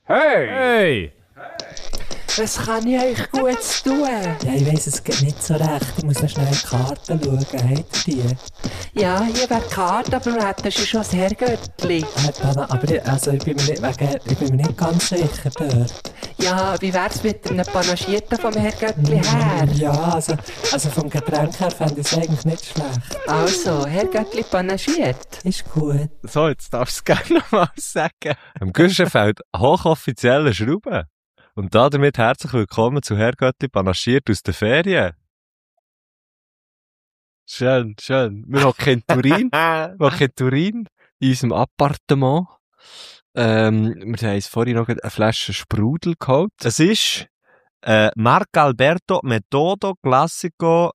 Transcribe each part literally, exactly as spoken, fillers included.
Hey! Hey! Was kann ich euch Gutes tun? Ja, ich weiss es geht nicht so recht. Ich muss noch schnell in die Karten schauen. Habt ihr die? Ja, hier wäre die Karte, aber du hättest schon das Herrgöttli. Äh, Dana, aber ich, also ich, bin mir nicht, wegen, ich bin mir nicht ganz sicher dort. Ja, wie wär's mit einem Panagierten vom Herrgöttli her? Ja, also, also vom Getränk her fände ich es eigentlich nicht schlecht. Also, Herrgöttli panagiert. Ist gut. So, jetzt darfst du es gerne nochmal sagen. Am Guschenfeld hochoffizielle Schrauben. Und damit herzlich willkommen zu Herrgöttli panaschiert aus den Ferien. Schön, schön. Wir hocken in Turin. Wir hocken in Turin, in unserem Appartement. Ähm, wir haben uns vorhin noch eine Flasche Sprudel geholt. Es ist äh, Marc Alberto Metodo Classico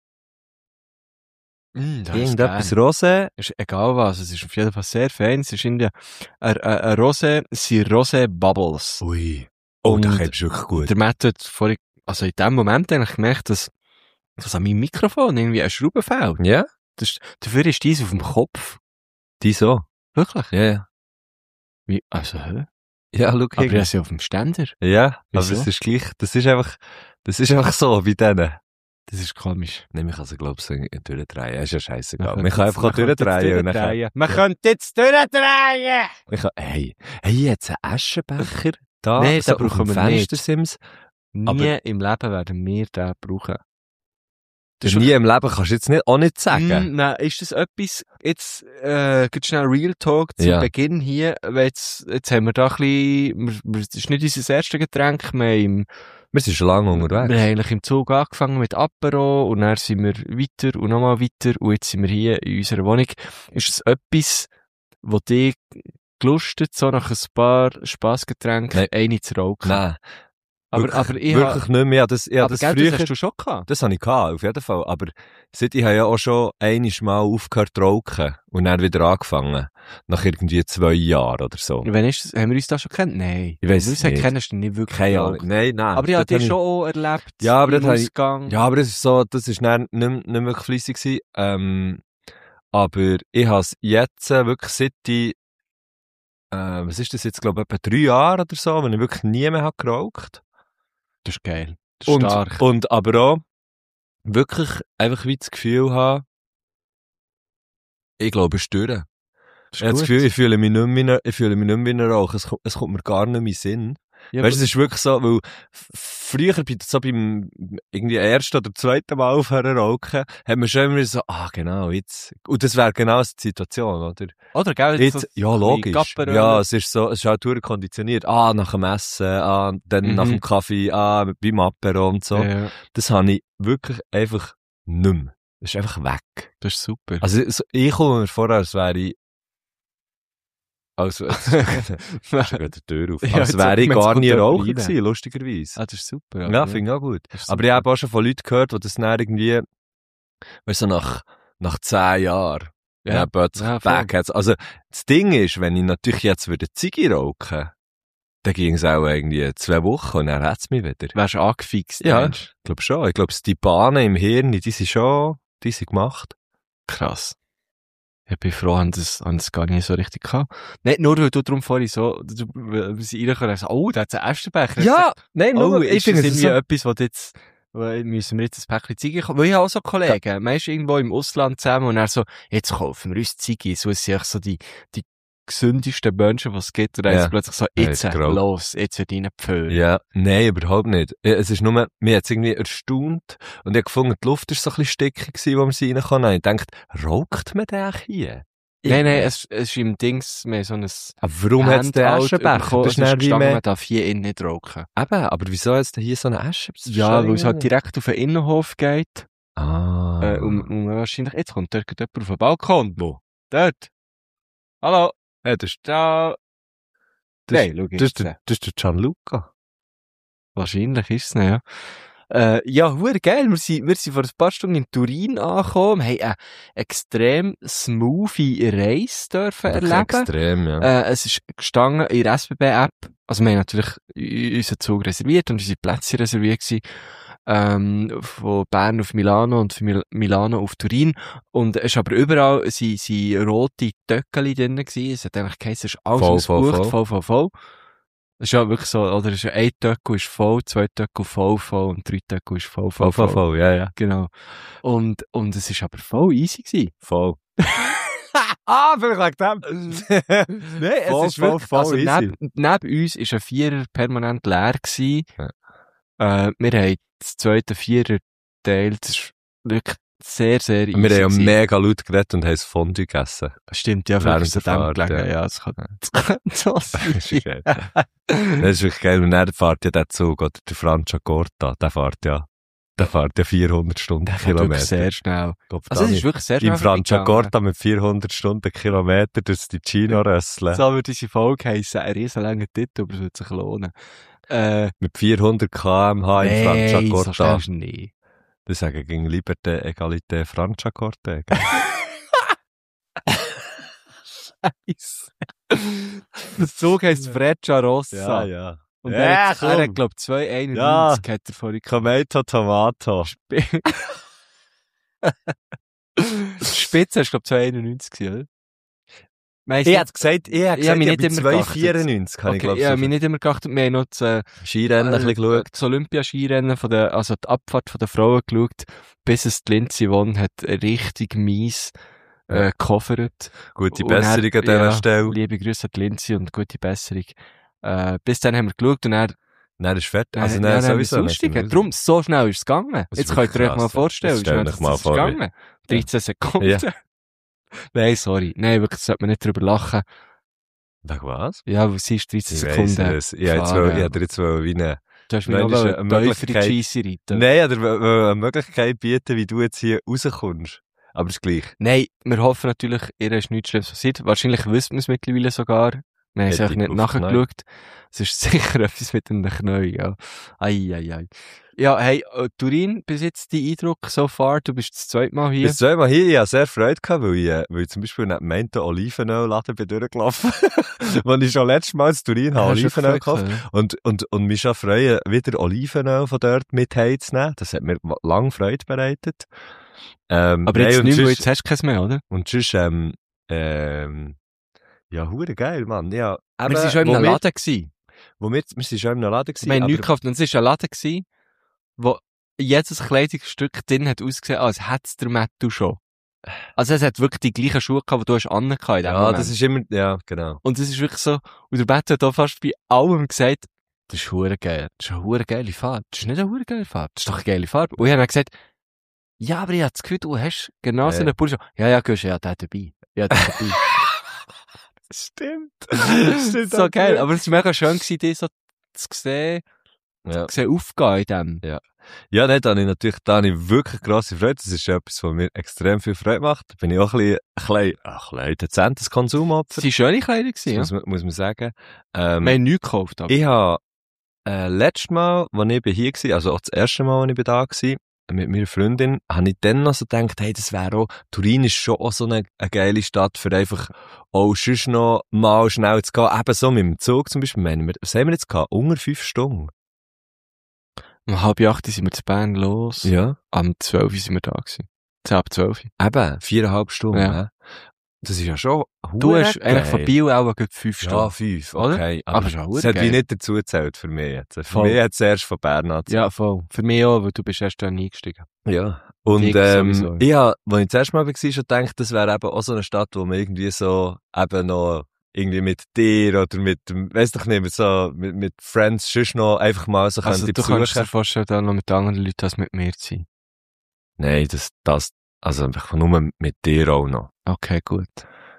Mm, das ist irgendetwas geil. Rosé. Ist egal was, es ist auf jeden Fall sehr fein. Es ist in der ein, ein, ein Rosé, es sind Rosé Bubbles. Ui. Oh, Und das ist wirklich gut. Der Matt hat vorhin, also in dem Moment eigentlich gemerkt, dass, dass an meinem Mikrofon irgendwie eine Schraube fehlt. Ja? Das ist, dafür ist dies auf dem Kopf. Die so. Wirklich? Ja, ja. Wie, also, hä? Ja, schau Aber hin. er ist ja auf dem Ständer. Ja, Wieso? aber es ist gleich, das ist einfach, das ist einfach so, wie denen. Das ist komisch. Nein, ich kann sie, glaub ich, so durchdrehen. Ist ja scheissegal. Man Man kann einfach auch durchdrehen. und dann kann- Man könnte jetzt durchdrehen! Man kann, hey, hey, jetzt einen Aschenbecher da, Nein, so den brauchen auf dem wir nicht. Fenstersims. Nie Aber- im Leben werden wir den brauchen. Das nie im Leben kannst du jetzt nicht, auch nicht sagen. Mm, nein, ist das etwas, jetzt, äh, ganz schnell Real Talk zu Ja. Beginn hier, weil jetzt, jetzt haben wir da ein bisschen, wir, wir, das ist nicht unser erstes Getränk, wir haben im, Wir sind schon lange unterwegs. wir haben eigentlich im Zug angefangen mit Apero und dann sind wir weiter und nochmal weiter und jetzt sind wir hier in unserer Wohnung. Ist es etwas, wo dich gelustet, so nach ein paar Spassgetränken, Nein. eine zu rauchen? Nein. aber, wirklich, aber ich wirklich hab, nicht mehr. Ja, das, ja, aber das gell, früher, das hast du schon gehabt. das habe ich gehabt, auf jeden Fall. Aber seit ich habe ja auch schon einiges Mal aufgehört zu rauchen und dann wieder angefangen. Nach irgendwie zwei Jahren oder so. Wenn ist das, haben wir uns da schon kennt? Nein. Ich weiss wir es nicht. kennst du nicht wirklich. Keine geraucht. Ahnung. Nein, nein. Aber ich habe Dort dich habe schon auch erlebt. Ja, aber im das habe ich- Ausgang. Ja, aber das ist so, das ist dann nicht, nicht mehr wirklich fleissig gewesen. Ähm, aber ich habe es jetzt äh, wirklich seit ich, äh, was ist das jetzt, glaube ich, etwa drei Jahre oder so, wenn ich wirklich nie mehr habe geraucht. Das ist geil. Das ist Und, stark. und aber auch wirklich einfach wie das Gefühl haben, ich glaube, es ist durch. Das Ich habe das Gefühl, ich fühle mich nicht mehr, ich fühle mich nicht mehr wie ein Rauch. Es, kommt- es kommt mir gar nicht mehr in den Sinn. ja, Weißt du, es ist wirklich so, weil f- früher, bei- so beim irgendwie ersten oder zweiten Mal aufhören rauchen, hat man schon immer so, ah, genau, jetzt. Und das wäre genau die Situation, oder? oder, gell? Jetzt, so ja, wie logisch. Gapperöl. Ja, es ist so, es ist halt durch konditioniert. Ah, nach dem Essen, ah, dann Mhm. nach dem Kaffee, ah, beim Apero und so. Ja, Das habe ich wirklich einfach nicht mehr. Das ist einfach weg. das ist super. Also, so- ich komme mir vor, als wäre ich, also, jetzt ist gerade die Tür auf. Ja, Als jetzt- wäre ich jetzt gar kommt nie jemand Raucher rein. gewesen, lustigerweise. ah, das ist super. Ja, finde ich auch gut. Das ist Aber super. ich habe auch schon von Leuten gehört, die das dann irgendwie, weißt du, nach, nach zehn Jahren, ja, Ja. plötzlich Ja, voll. back hat's. Also, das Ding ist, wenn ich natürlich jetzt würde Ziege rauchen, dann ging es auch irgendwie zwei Wochen und dann hat's mich wieder. Wärst du angefixt? Ja. meinst Ich glaube schon. Ich glaube, die Bahnen im Hirn, die sind schon, die sind gemacht. du? Krass. Ich bin froh, dass das, haben das gar nicht so richtig gehabt. Nicht nur, weil du darum vorhin so, du, wir sind reingekommen und so, oh, da hat es einen Esterbecher. nein, Oh, nur, ist ich finde das es irgendwie so, etwas, was jetzt, weil müssen wir jetzt ein Päckchen Ziege kaufen? Weil ich habe auch so Kollegen, man ist irgendwo im Ausland zusammen und er so, jetzt kaufen wir uns Ziege. So sind so die, die gesündesten Menschen, die es gibt. Und dann Ja. ist es plötzlich so, Ja, jetzt, ist grau. los, jetzt wird ihnen Pföhl. ja, nein, überhaupt nicht. Ja, es ist nur, mir hat's irgendwie erstaunt und ich habe gefunden, die Luft ist so ein bisschen stickig gewesen, wo wir sie reinkommen. Ich dachte, raucht man den hier? Nein, nein, es, es ist im Dings, mehr so ein Aber warum hat's den Handout Aschenbecher? bekommen. Das Es ist ist dann wie gestanden, mehr... man darf hier innen nicht rauchen. Eben, aber wieso jetzt hier so eine Asche? Das ist Ja, schon weil es halt irgendwie- direkt auf den Innenhof geht. Ah. Äh, und, und man wahrscheinlich, jetzt kommt dort jemand auf den Balkon. Wo? Dort. Hallo. Ja, das ist, Ciao. das, Nein, schau das, ist jetzt. der, das ist der Gianluca. Wahrscheinlich ist es nicht, ja. Äh, ja, hure geil. Wir sind, wir sind vor ein paar Stunden in Turin angekommen, haben eine extrem smoothie Reise dürfen Wirklich erleben. extrem, ja. Äh, es ist gestanden in der S B B-App. Also wir haben natürlich unseren Zug reserviert und unsere Plätze reserviert gewesen. Ähm, von Bern auf Milano und von Mil Milano auf Turin. Und es ist aber überall, sie, sie rote Töckeli drin gewesen. Es hat eigentlich geheißen, es ist alles Voll, ausgebucht, voll, voll. voll, voll, voll. Das ist ja wirklich so, oder? Es ist ja ein Töckel ist voll, zwei Töckel voll, voll und drei Töckel ist voll, voll, Voll, voll, voll, ja, ja. Genau. Und, und es ist aber voll easy gewesen. Voll. Ah, vielleicht wegen dem. Nein, es Voll, ist wirklich, voll, also voll easy. neben, neben uns ist ein Vierer permanent leer gewesen. Ja. Äh, wir haben das zweite Vierer geteilt. Das ist wirklich sehr, sehr easy Wir haben ja gewesen. mega laut geredet und haben das Fondue gegessen. Stimmt, ja, Während wirklich so der dem Fahrt, gelegen. ja. Ja, das kann, das kann so Das ist sein. geil. Das ist wirklich geil. Und dann fährt ja der Zug, oder der Franciacorta, der fährt ja, der fährt ja vierhundert Stundenkilometer. Wirklich sehr schnell. Gott, Also es Dani, ist wirklich sehr schnell im Franciacorta mit vierhundert Stundenkilometer durch die China rösseln. So würde diese Folge heissen, ein riesenlanger Titel, aber es würde sich lohnen. Äh, Mit vierhundert Kilometer pro Stunde im nein, so Franciacorta. schnell ist nicht. Das sagen gegen Liberté, Egalité, Franciacorta. Scheiße. Der Zug heisst Freccia Rossa. ja. Und Ja, er, hat- komm. er hat, glaub ich, zwei einundneunzig Ja. hat er vorhin Tomato, Tomato. gespielt. Die Spitze ist, glaub ich, zwei einundneunzig gewesen, oder? Meistens- Ich hätte gesagt, ich hätte Ich hab gesagt, mich ich nicht bin immer zwei geachtet. vierundneunzig, habe ich Okay, glaube ich habe ich. mich nicht immer geachtet. Wir haben noch das, äh, Skirennen ein bisschen geschaut. das Olympia-Skirennen von der, also die Abfahrt von der Frauen geschaut, bis es die Lindsay Vonn hat richtig mies, äh, gecovert. Gute Und Besserung dann- an dieser ja, Stelle. Liebe Grüße an die Lindsay und gute Besserung. Äh, bis dann haben wir geschaut und dann, Nein, ist fertig. dann, Also, dann, nein, dann haben wir sowieso. es aussteigen. Darum, so schnell ist es gegangen. Das ist Jetzt könnt ihr wirklich euch mal krass, ja. vorstellen, Jetzt stell wie dich schnell mal das ist vor, wie- gegangen. dreizehn Sekunden. Ja. Nein, sorry. Nein, wirklich, sollte man nicht drüber lachen. Wegen was? Ja, weil sie ist dreizehn Ich weiss Sekunden. es. Ich hätte gefahren, jetzt- ich ja. hätte jetzt wollen wie eine, Du hast mir Nein, noch das ist eine eine tiefer in die Möglichkeit. Scheisse reiten. nein, oder w- w- eine Möglichkeit bieten, wie du jetzt hier rauskommst. Aber es ist gleich. Nein, wir hoffen natürlich, ihr ist nichts Schlimmes passiert. Wahrscheinlich wissen wir es mittlerweile sogar. Wir haben es Hätte einfach nicht auf nachgeschaut. Es ist sicher etwas mit den Knien, ja. Ei, ei, ei. Ja, hey, äh, Turin, bis jetzt dein Eindruck so far? Du bist das zweite Mal hier. Bis zweimal hier, ich hatte sehr Freude gehabt, weil ich, äh, weil ich zum Beispiel neben Mento Olivenöl-Laden bin durchgelaufen. Als ich schon letztes Mal in Turin habe Hast du Olivenöl gefreut, gekauft. ja? Und, und, und mich schon freuen, wieder Olivenöl von dort mit heimzunehmen. Das hat mir lange Freude bereitet. Ähm, Aber nein, jetzt und nicht mehr, weil sonst- jetzt hast du keins mehr, oder? Und sonst, ähm, ähm, ja, hure geil, Mann. Ja, Aber wir waren schon in wo einem wir- Laden gewesen. Wo wir, wir sind schon in einem Laden gewesen. Wir haben aber- nichts gekauft. Und es war ein Laden gewesen, wo jedes Kleidungsstück drin hat ausgesehen, als hätte es der Mattu schon. Also es hat wirklich die gleichen Schuhe gehabt, die du hast angehabt in dem Ja, Moment. das ist immer, ja, genau. Und es ist wirklich so, und der Mattu hat auch fast bei allem gesagt, das ist hure geil, das ist eine hure geile Farbe, das ist nicht eine hure geile Farbe, das ist doch eine geile Farbe. Und ich habe dann gesagt, ja, aber ich habe das Gefühl, du hast genau so Ja. einen Pulli. Ja, ja, gehst, ja, der hat dabei. Ja, der hat dabei. Stimmt. So geil, aber es war mega schön gewesen, dich so zu sehen, Ja. zu sehen aufgehen in dem. Ja, nein, da habe ich natürlich, da habe ich wirklich grosse Freude. Das ist etwas, was mir extrem viel Freude macht. Da bin ich auch ein bisschen, ein bisschen, ach, ein bisschen dezentes Konsumopfer. Es waren schöne Kleider gewesen, muss, ja. man, muss man sagen. Wir Ähm, haben nichts gekauft, aber. ich habe, äh, letztes Mal, als ich hier war, also auch das erste Mal, als ich da war, mit meiner Freundin, habe ich dann noch so gedacht, hey, das wäre auch, Turin ist schon auch so eine, eine geile Stadt für einfach auch sonst noch mal schnell zu gehen. Eben so mit dem Zug zum Beispiel. Meinen wir, was haben wir jetzt gehabt? Unter fünf Stunden. Um halb acht sind wir zu Bern los. Ja. Am zwölf sind wir da gewesen. Zehn ab zwölf. Eben, viereinhalb Stunden. Ja. Ja. Das ist ja schon Du hure hast eigentlich von geil. Biel auch gerade fünf Ja, Stunden. fünf, Oder? okay. Aber Aber, schon das hure hat wie geil. nicht dazu gezählt für mich jetzt. Für Voll. mich hat es erst von Bern an. Ja, voll. Für mich auch, weil du bist erst dann eingestiegen. Ja. Und Ich ähm, sowieso. ich habe, als ich das erste Mal war, schon gedacht, das wäre eben auch so eine Stadt, wo man irgendwie so eben noch irgendwie mit dir oder mit, dem- weiss doch nicht, mit so, mit, mit Friends sonst noch einfach mal so Also könnte du kannst dir besuchen. vorstellen, da noch mit anderen Leuten als mit mir zu sein. Nein, das, das, also einfach nur mit dir auch noch. Okay, gut.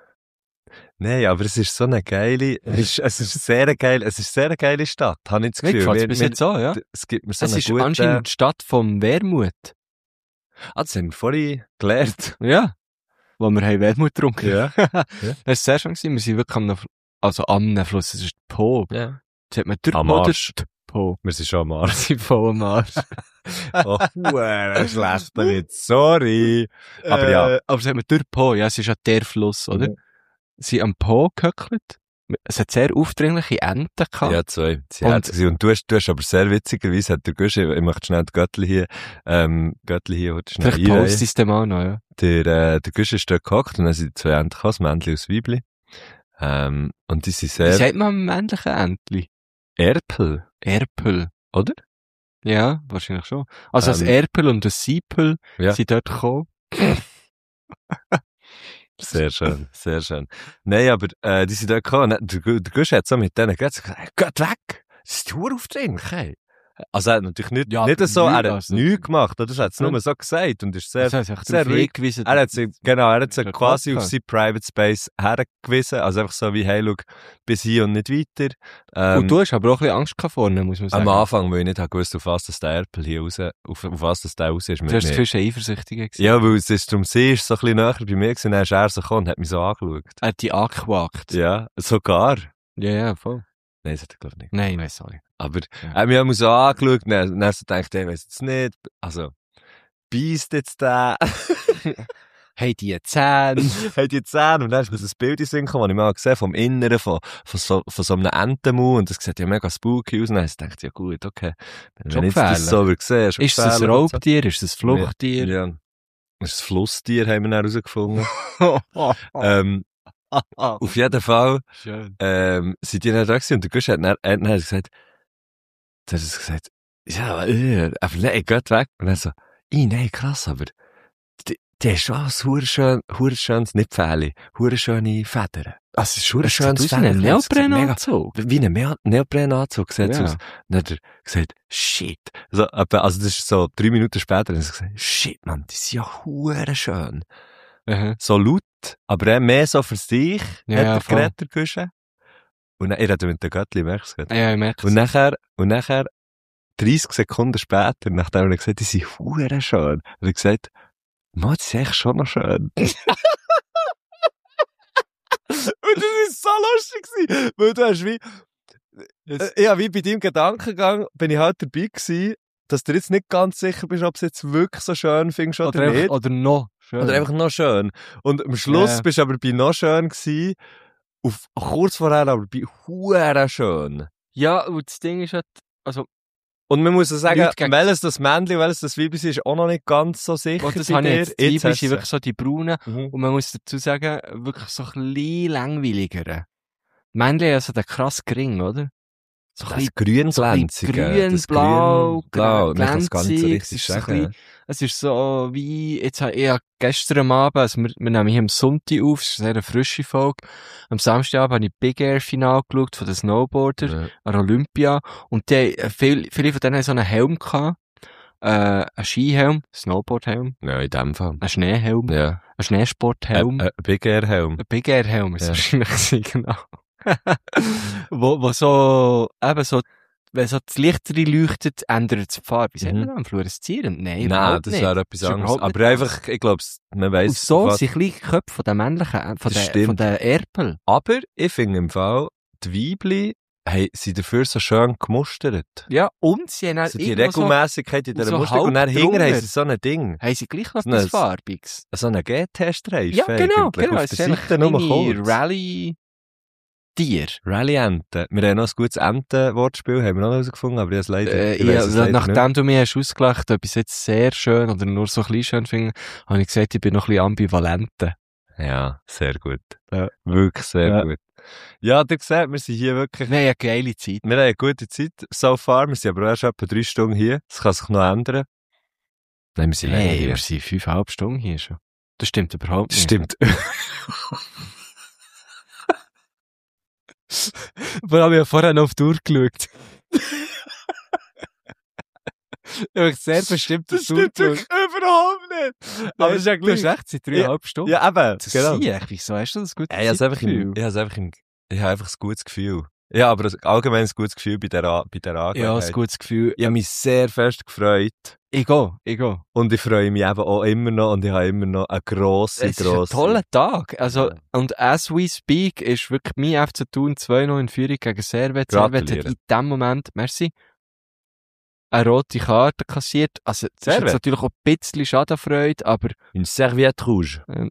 Nein, aber es ist so eine geile, es ist, es ist sehr geil, es ist sehr eine geile Stadt, habe ich das Mir Gefühl. gefällt es Wir- bis wir- jetzt auch, ja. Es gibt mir so Es eine ist gute, anscheinend die Stadt vom Wermut. ah, das haben wir vorhin gelernt. Ja. Wo wir haben Wermut getrunken. Ja. Das war sehr schön gewesen. Wir sind wirklich am, also am Fluss. Das ist die Po. Ja. Jetzt hat man durch Am oder Arsch. die Po. Wir sind schon am Wir Arsch. sind voll am Arsch. Oh, huere schlecht damit, sorry. Aber ja. Äh, aber es hat man durch die Po. Ja, es ist ja der Fluss, oder? Mhm. Sie am Po gehöckelt. Es hat sehr aufdringliche Enten gehabt. Ja, zwei. Sie Und- und, und du hast, du hast aber sehr witzigerweise, hat der Gusch, ich möchte schnell die Göttli hier, ähm, Göttli hier, heute schnell Vielleicht einreihen. post es dem auch noch, ja. Der, äh, der Gusch ist dort gehockt und dann sind die zwei Enten gekommen, das Männchen und das Weibli. Ähm, und die sind Wie sehr, sagt man am männlichen Entli? Erpel, Erpel. oder? Ja, wahrscheinlich schon. Also Ähm, das Erpel und das Siepel Ja. sind dort gekommen. Sehr schön, sehr schön. Nein, aber äh, die sind dort gekommen. Der, der Gusch hat so mit denen gesagt, geht weg! Das ist Tour aufdringlich, hey. Also er hat natürlich nicht, Ja, nicht so, er hat also- nichts gemacht, oder? Er hat es Ja. nur so gesagt und ist sehr, Das heißt, sehr darauf ruhig. hingewiesen, Er hat sie, genau, er hat sie der quasi Klopfer. auf sein Private Space hergewiesen, also einfach so wie, hey, schau, bis hier und nicht weiter. Ähm, Und du hast aber auch ein bisschen Angst gehabt vorne, muss man sagen. am Anfang, weil ich nicht gewusst auf was das der Erpel hier raus, auf, auf was das der raus ist mit Du hast mir. viel schon eifersüchtiger gewesen. Ja, weil es ist, darum sie ist so ein bisschen näher bei mir gewesen, dann ist er so gekommen und hat mich so angeschaut. Er hat dich angewagt. Ja, sogar. Ja, ja, voll. Nein, das hat er, glaube ich, nicht. Nein, ich weiss auch nicht. Aber Ja. er hat mich auch mal so angeschaut und dann, dann so gedacht, ich weiss jetzt nicht, also, beißt jetzt der, Hey, die Zähne. hat die Zähne und dann ist mir so ein Bild in den Sinn gekommen, das ich mal gesehen vom Inneren, von, von, so, von so einem Entenmau und das sieht ja mega spooky aus und dann habe ich gedacht, ja gut, okay, wenn Schon ich das gefährlich. so würde sehen, schon Ist es ein gefährlich und so. Raubtier? Ist es ein Fluchttier? Ja. Das ist ein Flusstier, haben wir dann herausgefunden. ähm, auf jeden Fall, Schön. ähm, sind die dann da gewesen und der Gusch hat dann, hat dann gesagt, der hat gesagt, ja, äh, aber nein, geht weg. Und dann so, ih, nein, krass, aber die, die ist schon ein hure-schön, hure-schönes, nicht Pfähle, hure-schöne Federn. Also, es ist hure-schönes Sieht aus wie ein Federkleid. Es sieht mega- Neoprenanzug. Wie ein Neo- Neoprenanzug sieht es Ja. aus. Dann hat er gesagt, shit. So, etwa- also, das ist so drei Minuten später, dann hat er gesagt, shit, Mann, die sind ja hure-schön. Aha. So laut, aber er mehr so für sich, Ja, hat ja, er voll. geredet, der Guschen. Und dann, er hat mit den Göttli, merkst du es? Ja, ich merke Und es. nachher, und nachher, dreißig Sekunden später, nachdem er gesagt hat, die sind hure schön, hat er gesagt, Mann, die sind echt schon noch schön. Und das war so lustig gewesen, weil du hast wie, äh, ja, wie bei deinem Gedankengang bin ich halt dabei gewesen, dass du jetzt nicht ganz sicher bist, ob du es jetzt wirklich so schön findest oder, Oder, nicht. einfach, oder noch. Schön. Oder einfach noch schön. Und am Schluss Ja. bist du aber bei noch schön gewesen, auf, kurz vorher aber bei hure schön. Ja, und das Ding ist halt, also, Und man muss ja sagen, Leute gegen- welches das Männchen, welches das Weibchen ist, auch noch nicht ganz so sicher und das bei habe ich dir. jetzt, die hast sind du- wirklich so die braunen, Mhm. und man muss dazu sagen, wirklich so ein bisschen langweiligere. Männchen haben so den krass gering, oder? So ein Das bisschen grün-glänzige. grün, das blau, grün-blau. Man kann es gar nicht so glänzig, richtig es ist so ein sagen. Es ist so wie, jetzt habe ich ja gestern am Abend, also wir, wir nehmen hier am Sonntag auf, es ist eine sehr frische Folge. Am Samstagabend habe ich Big Air Final geschaut von den Snowboarder Ja. an Olympia. Und die, haben- viel, viele von denen haben so einen Helm gehabt. Äh, einen Skihelm, Snowboardhelm, Ja, in dem Fall. einen Schneehelm, Ja. einen Schneesporthelm. Ein Big Air Helm. Ein Big Air Helm ist Ja. wahrscheinlich gewesen, genau. wo, wo so, eben so, wenn so das Licht leuchtet, ändert es die Farbe. Wie sagt Mhm. man das? Fluoreszierend? Nein, Nein, überhaupt das nicht. wäre etwas Das ist anderes. überhaupt Aber nicht einfach, ich glaube, man weiss. Und so was- sind kleine Köpfe von den männlichen, äh, von Das den, stimmt. von den Erpel. Aber ich finde im Fall, die Weibli, hey, sind dafür so schön gemustert. Ja, und sie haben auch So die irgendwo so, Regelmäßigkeit in und dieser so Musterung. Und dann halb hinten haben drunter. sie so ein Ding. haben sie gleich noch So etwas ein- Farbiges. So einen G T-Streifen. Ja, genau, eigentlich, genau. Auf Es der ist Seite einfach nur kleine kurz. Rallye-Tier. Rallye-Enten. Wir haben noch ein gutes Enten-Wortspiel, haben wir noch herausgefunden, aber ich habe es leider, Äh, ich weiss ja, es leider nicht. nachdem du mir hast ausgelacht, ob ich es jetzt sehr schön oder nur so ein bisschen schön finde, habe ich gesagt, ich bin noch ein bisschen ambivalent. Ja, sehr gut. Ja. Wirklich sehr Ja. gut. Ja, du siehst, wir sind hier wirklich, Wir haben eine geile Zeit. wir haben eine gute Zeit so far, wir sind aber erst etwa drei Stunden hier, das kann sich noch ändern. Nein, wir sind länger Hey, hier. wir sind fünfeinhalb Stunden hier schon. Das stimmt überhaupt Das nicht. stimmt. Wir haben ja vorher noch auf die Uhr geschaut. Ich habe sehr bestimmt auf die Uhr geschaut. überhaupt nicht. Aber das ist ja gleich. Du hast echt seit dreieinhalb Stunden. Ja, eben, Das genau. genau. Wieso hast du das gut Ey, ich habe einfach, im, ich habe einfach, im, ich habe einfach ein gutes Gefühl. Ja, aber ein allgemeines gutes Gefühl bei der, A- bei der Ja, Angelegenheit. ein gutes Gefühl. Ich habe mich sehr fest gefreut. Ich gehe, ich gehe. Und ich freue mich eben auch immer noch und ich habe immer noch eine grosse, Es ist ein grosse... toller Tag. Also, Ja. und as we speak ist wirklich mein F C Thun zwei noch in Führung gegen Servet. Servet hat Gratuliere. in dem Moment, merci, eine rote Karte kassiert. Also, das ist Servet? jetzt natürlich auch ein bisschen Schadenfreude, aber Une Serviette rouge. Ähm.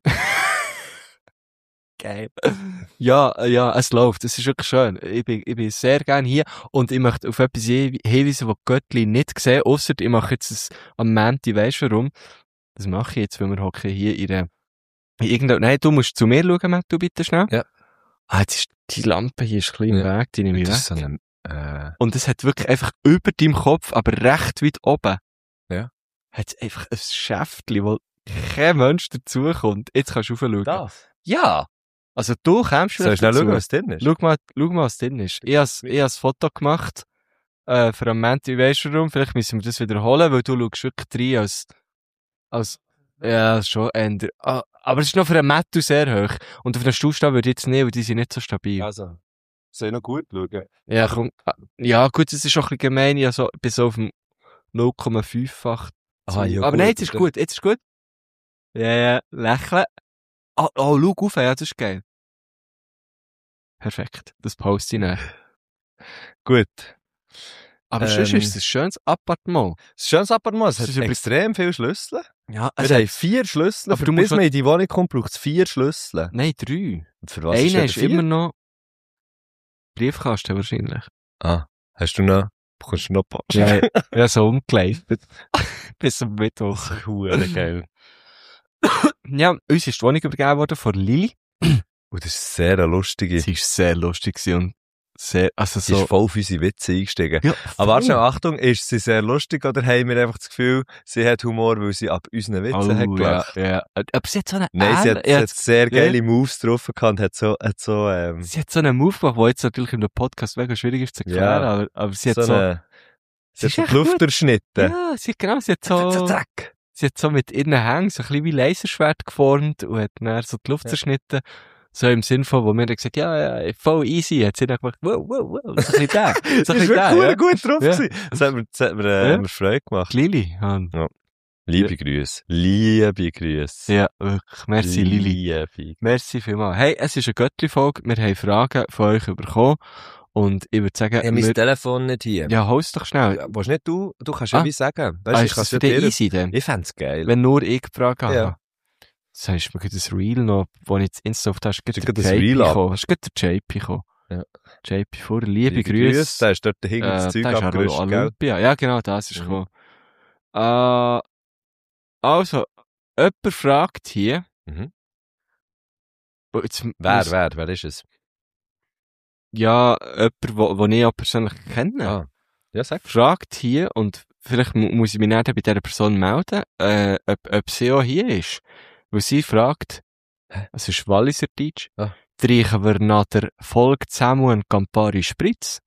Geil. Ja, äh, ja, es läuft. Es ist wirklich schön. Ich bin, ich bin sehr gerne hier und ich möchte auf etwas hin- hinweisen, was Göttli nicht sehen, ausser ich mache jetzt es am Montag, weisst du warum? Das mache ich jetzt, weil wir hocken hier in einer, in irgendeiner, nein, du musst zu mir schauen, Matt, du bitte schnell. Ja. Ah, jetzt ist die Lampe hier ist ein bisschen im Ja. Weg, die nehme ich Das weg. ist so eine, Äh, Und es hat wirklich einfach über deinem Kopf, aber recht weit oben, Ja. hat es einfach ein Schäftchen, wo kein Mensch dazukommt. Jetzt kannst du raufschauen. das? Ja! Also du kommst Soll ich vielleicht schnell dazu. schauen, was drin ist? Schau mal, schau mal, was drin ist. Ich has, ich has ein Foto gemacht, äh, für einen Moment, ich weiss schon warum. Vielleicht müssen wir das wiederholen, weil du schaust wirklich rein als, als, ja, schon ändern. Ah, aber es ist noch für einen Mattu sehr hoch. Und auf einen Stuhlstab würde ich jetzt nicht, weil die sind nicht so stabil. Also, soll ich noch gut schauen? Ja, komm, ah, ja, gut, das ist auch ein bisschen gemein, ja, so, bis so auf dem null Komma fünf-fach. Ah, ja, Aber gut, nein, jetzt ist dann- gut, jetzt ist gut. Ja, ja, lächeln. Oh, oh, schau auf, ja, das ist geil. Perfekt, das poste ich nicht. Gut. Aber Ähm, sonst ist es ein schönes Appartement. Das ist ein schönes Appartement. Es Das hat ist übrigens- extrem viele Schlüssel. Ja, Wir haben vier Schlüssel. Aber Aber du bis musst man in die Wohnung kommt, braucht es vier Schlüssel. Nein, drei. Und für was Einer denn ist der immer vier? noch Briefkasten wahrscheinlich. Ah, hast du noch, bekommst du noch Post? Ja, ja, so umgeleitet. Bis zum Mittwoch. Das ist hure geil. Ja, uns ist die Wohnung übergeben worden von Lili. Und das ist sehr eine lustige. Sie ist sehr lustig gewesen und sehr, also Sie so. ist voll auf unsere Witze eingestiegen. Ja, Aber warte schnell, Achtung, ist sie sehr lustig oder haben wir einfach das Gefühl, sie hat Humor, weil sie ab unseren Witzen oh, hat ja, gelacht? ja. Aber sie hat so eine Nein, sie hat, sie ja, hat sehr geile Moves drauf gehabt, hat so, hat so, ähm, sie hat so einen Move gemacht, der jetzt natürlich in dem Podcast mega schwierig ist zu erklären, Ja. aber, aber sie hat so, so, eine, sie sie ist hat echt die Luft gut. durchschnitten. ja, sie hat genau, sie hat so, Zack. sie hat so mit ihren Hängen so ein bisschen wie Laserschwert geformt und hat dann so die Luft Ja. zerschnitten. So im Sinn von, wo wir dann gesagt ja, ja, voll easy, hat sie dann gemacht, wow, wow, wow, so ein bisschen da, so ein Das bisschen war da, wirklich ja. gut drauf Ja. gewesen. Das hat mir, das hat mir, äh, Ja. hat mir Freude gemacht. Lili, ja. Liebe Grüße. Liebe Grüße. Ja, wirklich, merci Lili. Liebe. Merci vielmals. Hey, es ist eine Göttli-Folge, wir haben Fragen von euch bekommen und ich würde sagen, Ich habe mein wir, Telefon nicht hier. ja, hol's doch schnell. Ja, willst nicht du? Du kannst Ah. ja wie sagen. Weißt, Ah, ich ist kann das es für ja dich dir. easy denn? Ich fänd's geil. Wenn nur ich gefragt habe. Ja. Das heisst, mir gibt das Reel noch, wo ich jetzt Insta auf das, ist Ist der gerade das J P Reel ab? gekommen. Ist gerade der J P gekommen. Ja. J P vor, liebe Grüße. Da ist dort dahinter Äh, das Zeug da ist abgerüstet, auch gell? Olympia. Ja, genau, das ist Mhm. gekommen. Äh, also, jemand fragt hier, Mhm. oh, jetzt Wer, muss- wer, wer ist es? ja, jemand, wo, wo ich auch persönlich kenne, Ah. Ja, sag. fragt hier, und vielleicht mu muss ich mich nicht bei dieser Person melden, äh, ob, ob sie auch hier ist. Weil sie fragt, Hä? es ist Walliser Deutsch, Ah. trinken wir nach der Folge zusammen einen Campari Spritz?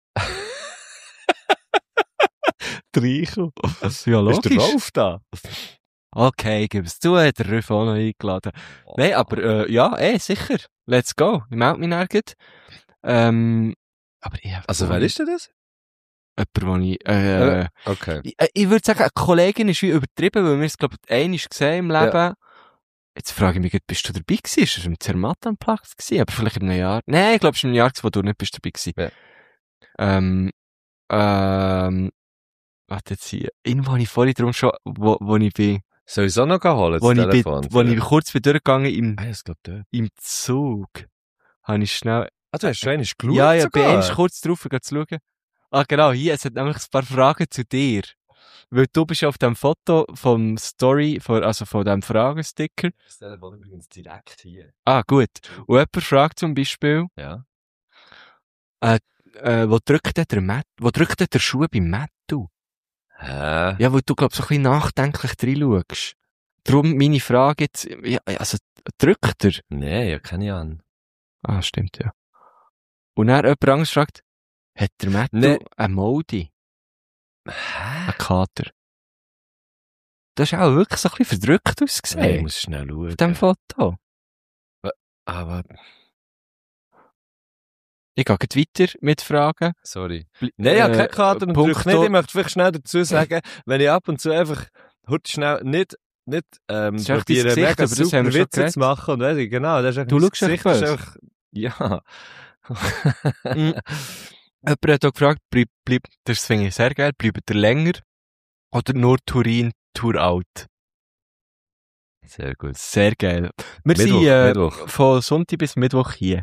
Trinken? Ja, Ist der logisch. Rolf da? Okay, gib es zu, hat der Rüff auch noch eingeladen. Nein, aber äh, ja, eh, sicher. Let's go. Ich melde mich nirgends. Ähm, aber ich hab- Also, wer ist denn das? Jemand, den ich, äh, Äh, Okay. ich, äh, ich würde sagen, eine Kollegin ist wie übertrieben, weil wir es, glaube ich, einmal gesehen im Leben. Jetzt frage ich mich, grad, bist du dabei gewesen? Ist er im Zermatt am Platz gewesen? Aber vielleicht in einem Jahr. Nein, ich glaube, es ist im Jahr, wo du nicht bist dabei gewesen. Ja. Ähm, ähm, warte jetzt hier. Irgendwo habe ich vorhin drum schon, wo, wo ich bin, Soll ich es auch noch holen, wo das ich, bin, Telefon? wo ich kurz bin durchgegangen im, Ah, ja, ich glaube dort. im Zug. Habe ich schnell, Ah, du hast schon einmal geschaut ja, ja, bin sogar? einmal kurz drauf gegangen zu schauen. Ah, genau, hier, es hat nämlich ein paar Fragen zu dir. Weil du bist ja auf dem Foto vom Story, von, also von dem Fragensticker. Das Telefon übrigens direkt hier. Ah, gut. Und jemand fragt zum Beispiel, Ja. äh, wo drückt denn der Matt, wo drückt denn der Schuh beim Mattu? Hä? Ja, weil du, glaub, so ein bisschen nachdenklich reinschaust. Darum meine Frage jetzt, ja, also, drückt er? Nee, ja, keine Ahnung. Ah, stimmt, ja. Und dann jemand anderes fragt, hat der Mattu Nee. eine Moldi, Hä? einen Kater? Das ist auch wirklich so ein bisschen verdrückt ausgesehen. Nee, ich muss schnell schauen. auf dem Foto. Aber, Ich gehe gleich weiter mit Fragen. sorry. Bl- Nein, ich habe äh, keine Karte und Punkt drück nicht. Ich möchte vielleicht schnell dazu sagen, wenn ich ab und zu einfach, heute schnell nicht, nicht, ähm, Das ist echt probiere, dein Gesicht, mega aber das super haben wir schon Witze geredet. zu machen und weiss ich, genau, das ist Du einfach, schaust echt Gesicht ist böse. einfach, ja. Mm. Jemand hat auch gefragt, bleib, bleib, das finde ich sehr geil, bleibt ihr länger oder nur Turin, Tour out? Sehr gut. Sehr geil. Wir Mittwoch, sind äh, Mittwoch. von Sonntag bis Mittwoch hier.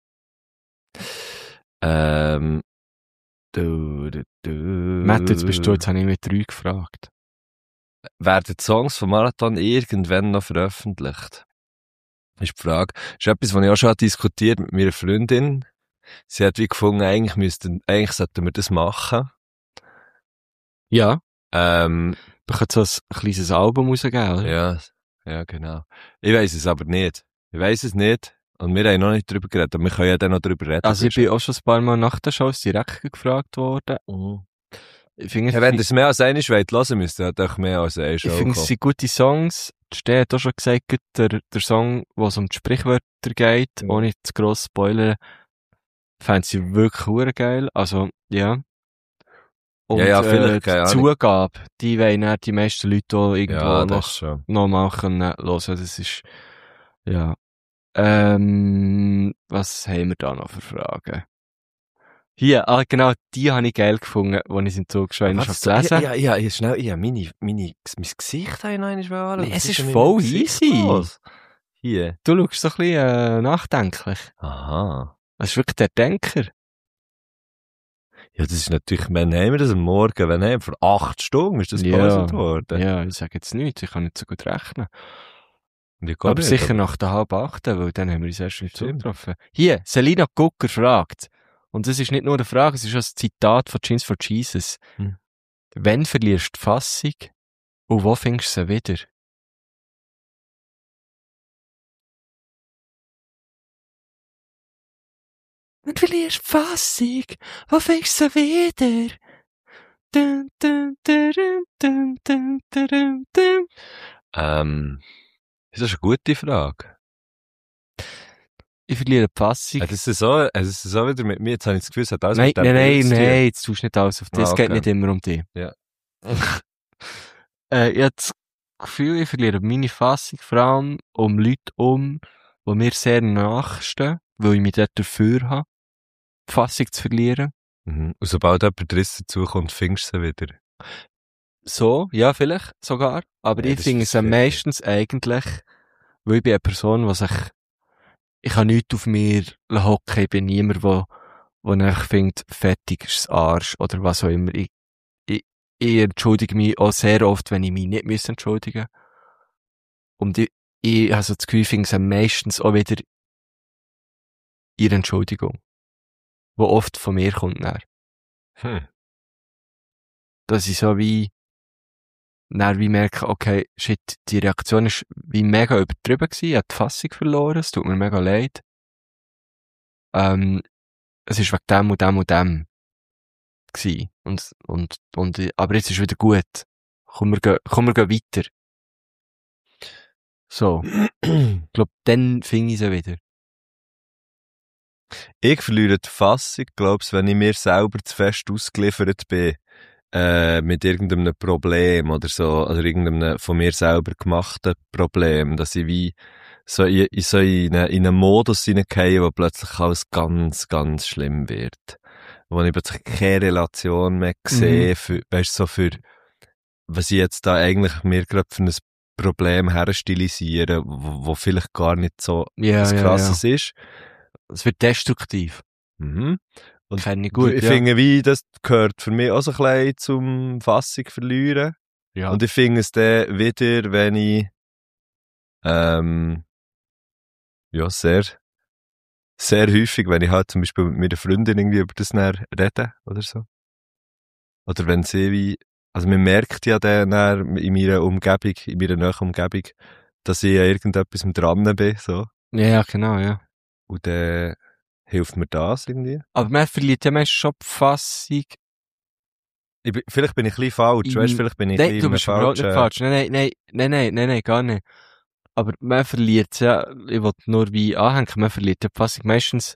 Ähm, du, du, du. Matt, jetzt bist du, jetzt habe ich mit drei gefragt. Werden die Songs vom Marathon irgendwann noch veröffentlicht? Ist die Frage. Das ist etwas, was ich auch schon diskutiert mit meiner Freundin. sie hat wie gefunden, eigentlich müssten, eigentlich sollten wir das machen. Ja. Ähm, Man könnte so ein kleines Album rausgeben, oder? ja, ja, genau. Ich weiss es aber nicht. Ich weiss es nicht. Und wir haben noch nicht drüber geredet, aber wir können ja dann noch drüber reden. Also ich bin auch schon ein paar Mal nach der Show direkt gefragt worden. Mhm. Ich finde, Ja, wenn ihr es mehr als einmal wollt hören müsst, dann doch mehr als eine Show ich finde, es kommen. sind gute Songs. Ste hat auch schon gesagt, der, der Song, wo es um die Sprichwörter geht, Mhm. ohne zu gross spoilern, fand sie wirklich hure geil. Also, ja. Und, Ja, ja, vielleicht, äh, keine die Ahnung. Zugabe, die wollen dann die meisten Leute auch irgendwo Ja, das noch, schon. noch mal können hören. Das ist, ja. Ähm, was haben wir da noch für Fragen? Hier, ah, genau, die habe ich geil gefunden, als ich es im Zug schon einmal Was? gelesen Ja, ja, ja, schnell, ja, meine, meine, mein Gesicht habe ich noch einmal anschauen. Nee, Was es ist denn mit voll meinem Gesicht easy. los? Hier. Du schaust so ein bisschen äh, nachdenklich. Aha. Das ist wirklich der Denker. Ja, das ist natürlich, wann haben wir das am Morgen? Wann haben wir? Vor acht Stunden ist das Ja. gepostet worden. Ja, ich sage jetzt nichts, ich kann nicht so gut rechnen. Ja, Aber sicher nach der halb achten, weil dann haben wir uns erst im Zug Stimmt. getroffen. Hier, Selina Gucker fragt, und das ist nicht nur eine Frage, es ist auch ein Zitat von Jeans for Jesus. Hm. Wann verlierst du die Fassung und wo findest du sie wieder? Wenn du verlierst die Fassung, wo findest du sie wieder? Dun, dun, dun, dun, dun, dun, dun, dun. Ähm, das ist eine gute Frage. Ich verliere die Fassung. Hat es so, hat es so wieder mit mir, jetzt habe ich das Gefühl, es hat alles Nein, mit dem nein, nein, Bild zu tun. nein, jetzt tust du nicht alles auf dich. Ah, Es geht okay. nicht immer um dich. Ja. äh, ich habe das Gefühl, ich verliere meine Fassung vor allem um Leute um, die mir sehr nachstehen, weil ich mich dort dafür habe, die Fassung zu verlieren. Mhm. Und sobald jemand Driss dazukommt, findest du sie wieder. So, ja, vielleicht sogar. Aber Ja, ich das finde ist es am fair. meistens eigentlich, weil ich bin eine Person, die sich, ich kann nichts auf mir hocken, ich bin niemand, der, der einfach findet, fertig ist das Arsch oder was auch immer. Ich, ich, ich entschuldige mich auch sehr oft, wenn ich mich nicht muss entschuldigen. Und ich, ich habe so das Gefühl, ich finde es meistens auch wieder ihre Entschuldigung, die oft von mir kommt. Dann. Hm. Dass ich so wie, dann wie merke, okay, shit, die Reaktion ist wie mega übertrieben gewesen, ich habe die Fassung verloren, es tut mir mega leid. Ähm, es ist wegen dem und dem und dem gewesen. Und, und, und, aber jetzt ist wieder gut. Komm, wir gehen, komm, wir gehen weiter. So. Ich glaube, dann finde ich sie wieder. Ich verliere die Fassung, glaubst, wenn ich mir selber zu fest ausgeliefert bin, äh, mit irgendeinem Problem oder so, oder irgendeinem von mir selber gemachten Problem, dass ich wie so in, in so in einen, in einen Modus hineingehe, wo plötzlich alles ganz, ganz schlimm wird. Wo ich plötzlich keine Relation mehr sehe, Mhm. für, weißt, so für, was ich jetzt da eigentlich mir gerade für ein Problem herstilisiere, wo, wo vielleicht gar nicht so Ja, was ja, Krasses ist. Es wird destruktiv. Mhm. Und Fände ich gut, ich ja. finde, wie, das gehört für mich auch so ein bisschen zum Fassung verlieren. Ja. Und ich finde es dann wieder, wenn ich, ähm, ja, sehr, sehr häufig, wenn ich halt zum Beispiel mit meiner Freundin irgendwie über das dann rede, oder so. Oder wenn sie wie, also man merkt ja dann, dann in meiner Umgebung, in meiner nahen Umgebung, dass ich an irgendetwas dran bin, so. ja, ja, genau, ja. Und dann hilft mir das irgendwie. Aber man verliert ja meistens schon die Fassung. Ich bin, vielleicht bin ich ein bisschen falsch, weißt du, vielleicht bin ich ein Nein, bisschen du in bist einem überhaupt nicht falschen- falsch. Nein, nein, nein, nein, nein, nein, nein, gar nicht. Aber man verliert es ja, ich will nur wie anhängen, man verliert ja die Fassung meistens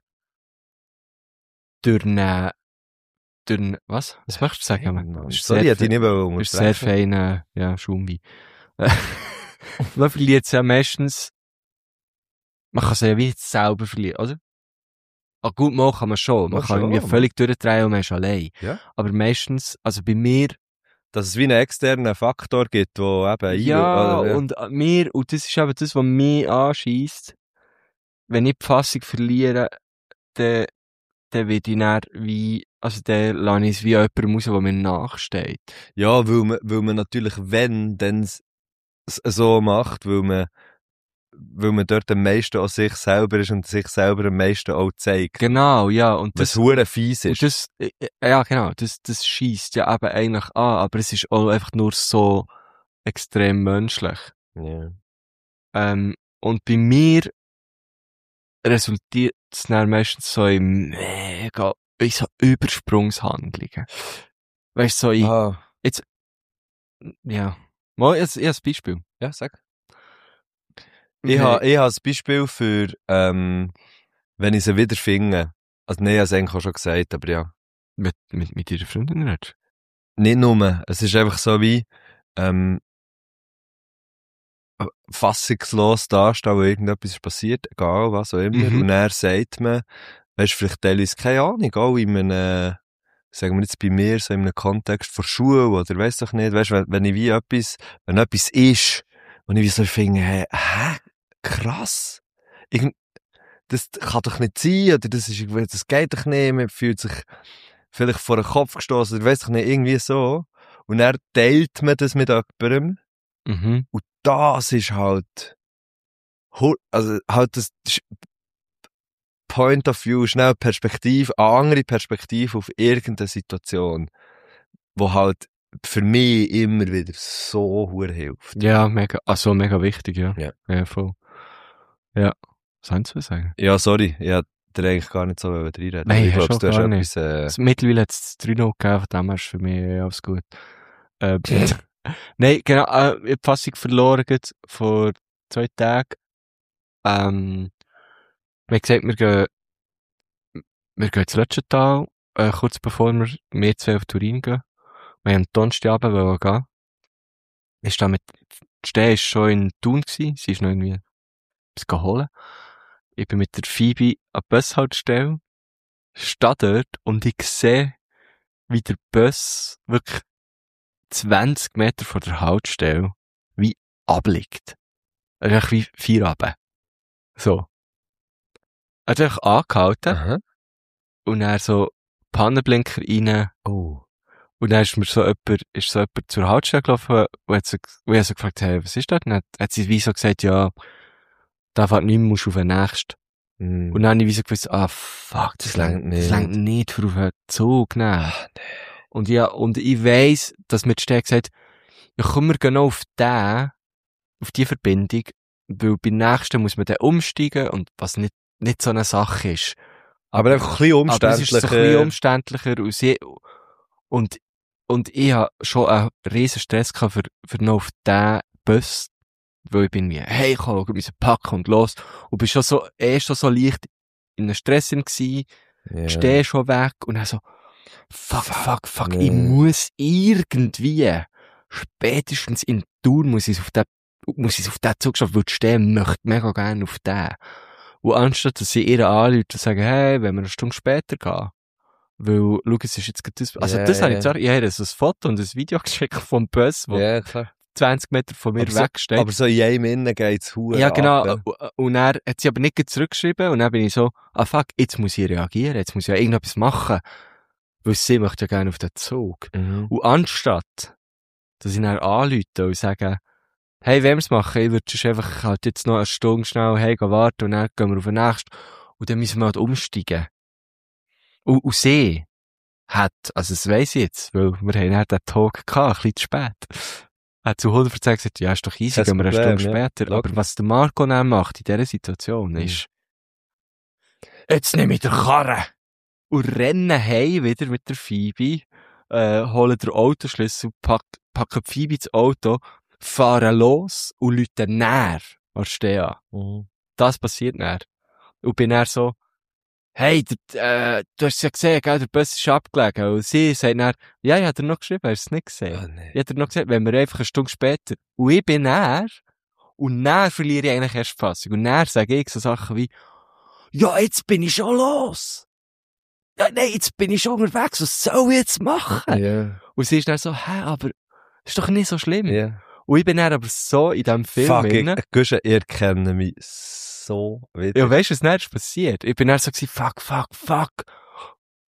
durch eine, durch eine, was? Was möchtest du sagen? Mann, Man? Das ist sorry, sehr ich hätte dich fe- nicht das ist sehr unterbrechen. feiner, ja, Schumbi. Man verliert es ja meistens, man kann es ja wie jetzt selber verlieren, oder? Ah, gut, mal kann man schon. Man Ja, kann schon, irgendwie Mann. völlig durchdrehen und man ist allein. Ja. Aber meistens, also bei mir, Dass es wie einen externen Faktor gibt, der eben ja, ein- oder, und äh, mir, und das ist eben das, was mich anscheisst, wenn ich die Fassung verliere, dann, dann wird ich dann wie, also dann lasse ich es wie jemandem raus, der mir nachsteht. ja, weil man, weil man natürlich, wenn, dann s- s- so macht, weil man weil man dort am meisten an sich selber ist und sich selber am meisten auch zeigt. Genau, ja. Und Was das, hure fies und ist. das, äh, ja, genau, das, das schießt ja eben eigentlich an, aber es ist auch einfach nur so extrem menschlich. Ja. Ähm, und bei mir resultiert es dann meistens so in mega, in so Übersprungshandlungen. Weißt du, so in, Ah, ja. Mal, ich, ich habe ein Beispiel. ja, sag. Ich habe ich ha ein Beispiel für, ähm, wenn ich sie wieder finde. Also, nee, ich habe es eigentlich auch schon gesagt, aber ja. Mit, mit, mit ihrer Freundin redest Nicht nur. Es ist einfach so wie, ähm, fassungslos dastehen, weil irgendetwas ist passiert, egal was auch immer. Mhm. Und er sagt man, weisst, vielleicht teilweise, keine Ahnung, auch in einem, sagen wir jetzt bei mir, so in einem Kontext von Schule oder weiss doch nicht, weisst, wenn, wenn ich wie etwas, wenn etwas ist, und ich wie so finde, hey, hä? Krass. Irgend, das kann doch nicht sein, oder das ist, irgendwie- das geht doch nicht, man fühlt sich vielleicht vor den Kopf gestoßen, oder weiss doch nicht, irgendwie so. Und er teilt man das mit jemandem, du? Mhm. und das ist halt, hu- also halt das Sch- Point of View, schnell Perspektive, eine andere Perspektive auf irgendeine Situation, wo halt für mich immer wieder so hure hilft. Ja, mega, also mega wichtig, ja. Ja. Ja, voll. Ja. Was haben Sie zu sagen? Ja, sorry, ich hätte dir eigentlich gar nicht so reinreden. Nein, ich hast glaube, du du hast gar etwas, äh, Also, mittlerweile hat es drei noch gegeben, von dem her ist für mich äh, alles gut. Ähm, Nein, genau, äh, ich habe die Fassung verloren gerade vor zwei Tagen. Ähm, wir haben gesagt, wir gehen, wir gehen ins Lötschental, äh, kurz bevor wir, wir zwei auf Turin gehen. Wir haben am Donnerstagabend wollen gehen. Ich da mit, die Steh ist schon in Thun gewesen, sie ist noch irgendwie etwas holen. Ich bin mit der Phoebe an die Bushaltestelle, stehe dort und ich sehe, wie der Bus wirklich zwanzig Meter vor der Haltestelle wie abliegt. Er ist echt wie vier runter. So. Er hat einfach angehalten aha. und er so Pannenblinker rein Oh. und dann ist mir so jemand, ist so jemand zur Haltestelle gelaufen und hat so, und ich hab so gefragt, hey, was ist das? Und dann hat, hat sie wie so gesagt, ja, da fährt nicht mehr, musst auf den nächsten. Mm. Und dann habe ich wie so gewusst, ah, fuck, das, Das längt längt nicht. Das nicht. längt nicht für auf den Zug, nehmen. Ach, nee. Und ja, und ich weiss, dass mir die Stelle gesagt hat, ja, komm, wir gehen noch auf den, auf die Verbindung, weil beim nächsten muss man dann umsteigen und was nicht, nicht so eine Sache ist. Aber einfach ein bisschen Aber es ist so ein bisschen umständlicher. umständlicher und, sie, und, und ich habe schon einen riesen Stress gehabt für, für noch auf den Bus, weil ich bin wie, hey, komm, wir müssen packen und los. Und bin schon so, erst schon so leicht in einem Stress gewesen, Ja. stehe schon weg und dann so, fuck, fuck, fuck, nee. ich muss irgendwie, spätestens in Tour muss ich auf den, muss ich auf den Zug schaffen, weil ich stehen möchte mega gerne auf den. Und anstatt, dass sie ihr anrufen und sagen, hey, wenn wir eine Stunde später gehen, weil, schau, es ist jetzt gerade das, also Ja, das habe ja. ich zwar, ich habe so ein Foto und ein Video geschickt vom Bus, wo Ja, klar. zwanzig Meter von mir Aber so- wegsteht. Aber so in einem innen geht's hure Ja, genau. ab, Und- Und er hat sie aber nicht gleich zurückgeschrieben und dann bin ich so, ah fuck, jetzt muss ich reagieren, jetzt muss ich ja irgendetwas machen. Weil sie möchte ja gerne auf den Zug. ja. Mhm. Und anstatt, dass ich dann anrufe und sage, hey, wenn wir's machen, ich würde sonst einfach halt jetzt noch eine Stunde schnell, hey, gehen warten und dann gehen wir auf den nächsten. Und dann müssen wir halt umsteigen. Und, und sie hat, also das weiss ich jetzt, weil wir haben dann den Talk gehabt, ein bisschen zu spät. Hat zu hundert Prozent gesagt, ja, ist doch easy, Kein gehen wir eine Problem, Stunde ja. später. Logisch. Aber was der Marco dann macht in dieser Situation Mhm. ist, jetzt nehme ich den Karren und renne heim wieder mit der Phoebe, äh, hole den Autoschlüssel, pack, packe die Phoebe ins Auto, fahre los und lüte näher an Steh an. Mhm. Das passiert näher. Und bin dann so, hey, der, äh, du hast es ja gesehen, gell, der Bus ist abgelegen. Und sie sagt dann, ja, ich hab dir noch geschrieben, hast du es nicht gesehen? Ah, nee. Ich hab dir noch gesagt, wenn wir einfach eine Stunde später, und ich bin näher, und näher verliere ich eigentlich erst die Fassung. Und näher sage ich so Sachen wie, ja, jetzt bin ich schon los. Ja, nein, jetzt bin ich schon unterwegs, was soll ich jetzt machen? Ja. Und sie ist dann so, hä, aber, ist doch nicht so schlimm. Ja. Und ich bin dann aber so in diesem Film Fuck, ich, drin. Guschen, ihr kennt mich so wieder. Ja, weißt du, was dann ist passiert? Ich bin dann so gewesen, fuck, fuck, fuck.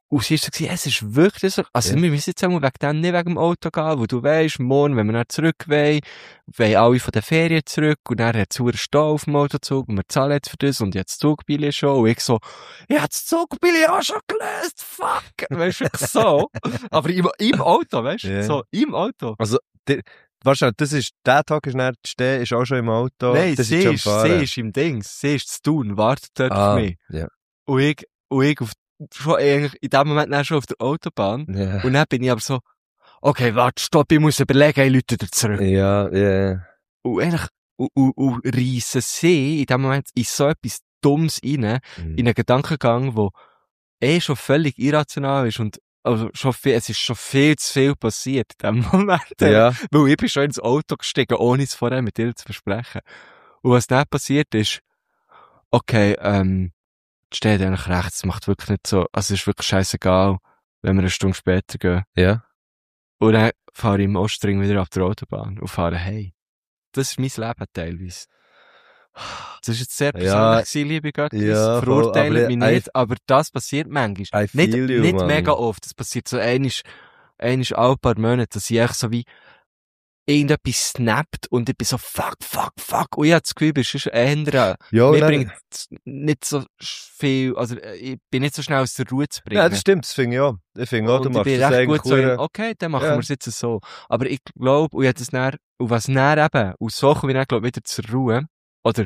Und sie war so, gewesen, es ist wirklich so, also Ja. wir müssen jetzt einmal wegen dem nicht wegen dem Auto gehen, wo du weisst, morgen, wenn wir dann zurück wollen, wollen alle von den Ferien zurück und dann hat es einen Stau auf dem Autozug und wir zahlen jetzt für das und jetzt das Zugbillett schon. Und ich so, ich hab das Zugbillett auch schon gelöst, fuck! Weisst du, wirklich so. Aber im, im Auto, weisst du, Ja. so, im Auto. Wahrscheinlich, das ist, der Tag ist nicht stehen, ist auch schon im Auto. Nein, das sie schon ist, fahren. sie ist im Dings, sie ist zu tun, wartet dort ah, auf mich. ja. Und ich, und ich auf, schon eigentlich in dem Moment dann schon auf der Autobahn. Ja. Und dann bin ich aber so, okay, warte, stopp, ich muss überlegen, ich Leute wieder zurück. Ja, ja, ja. Und eigentlich, und, und, und reissen sie in dem Moment in so etwas Dummes rein, Mhm. in einen Gedankengang, wo eh schon völlig irrational ist und also schon viel, es ist schon viel zu viel passiert in dem Moment. Ja. Weil ich bin schon ins Auto gestiegen, ohne es vorher mit dir zu besprechen. Und was dann passiert ist, okay, ähm, steht eigentlich recht, es macht wirklich nicht so, also es ist wirklich scheißegal, wenn wir eine Stunde später gehen. Ja. Und dann fahre ich im Ostring wieder auf der Autobahn und fahre hey. Das ist mein Leben teilweise. Das ist jetzt sehr persönlich Ja. gewesen, liebe Göttis. Ja, voll, Verurteilen aber mich I- nicht, aber das passiert manchmal. I Nicht, feel you, nicht Mann. mega oft. Das passiert so einisch, einisch alle paar Monate, dass ich echt so wie irgendetwas snappt und ich bin so fuck, fuck, fuck. Und ich habe das Gefühl, es ist eher, Ja, mir nein, bringt nicht so viel, also äh, ich bin nicht so schnell aus der Ruhe zu bringen. ja, das stimmt, das finde ich auch. Ich finde auch, du Und ich machst bin das recht eigentlich gut so, in, hure- okay, dann machen Ja. wir es jetzt so. Aber ich glaube, und, ich hab das dann, und was dann eben, und so komme ich dann, glaube ich, wieder zur Ruhe, oder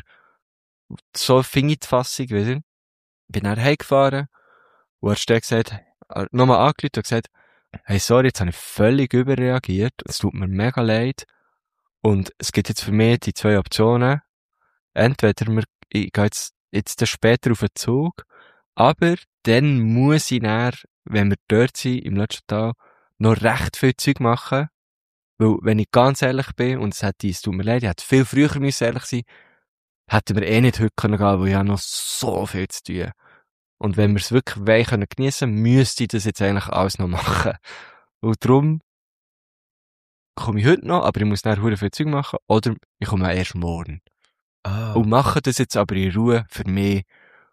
so finde ich die Fassung wieder, bin dann heimgefahren, und er hat gesagt, äh, nochmal angerufen und gesagt, hey, sorry, jetzt habe ich völlig überreagiert, es tut mir mega leid, und es gibt jetzt für mich die zwei Optionen, entweder wir, ich gehe jetzt, jetzt dann später auf den Zug, aber dann muss ich dann, wenn wir dort sind, im letzten Tag, noch recht viel Zeug machen, weil, wenn ich ganz ehrlich bin, und es hätte, es tut mir leid, ich hätte viel früher müssen ehrlich sein, hätten wir eh nicht heute können gehen, weil ich habe noch so viel zu tun. Und wenn wir es wirklich wollen können geniessen, müsste ich das jetzt eigentlich alles noch machen. Und darum komme ich heute noch, aber ich muss dann verdammt viel Zeug machen, oder ich komme erst morgen. Ah. Und mache das jetzt aber in Ruhe für mich.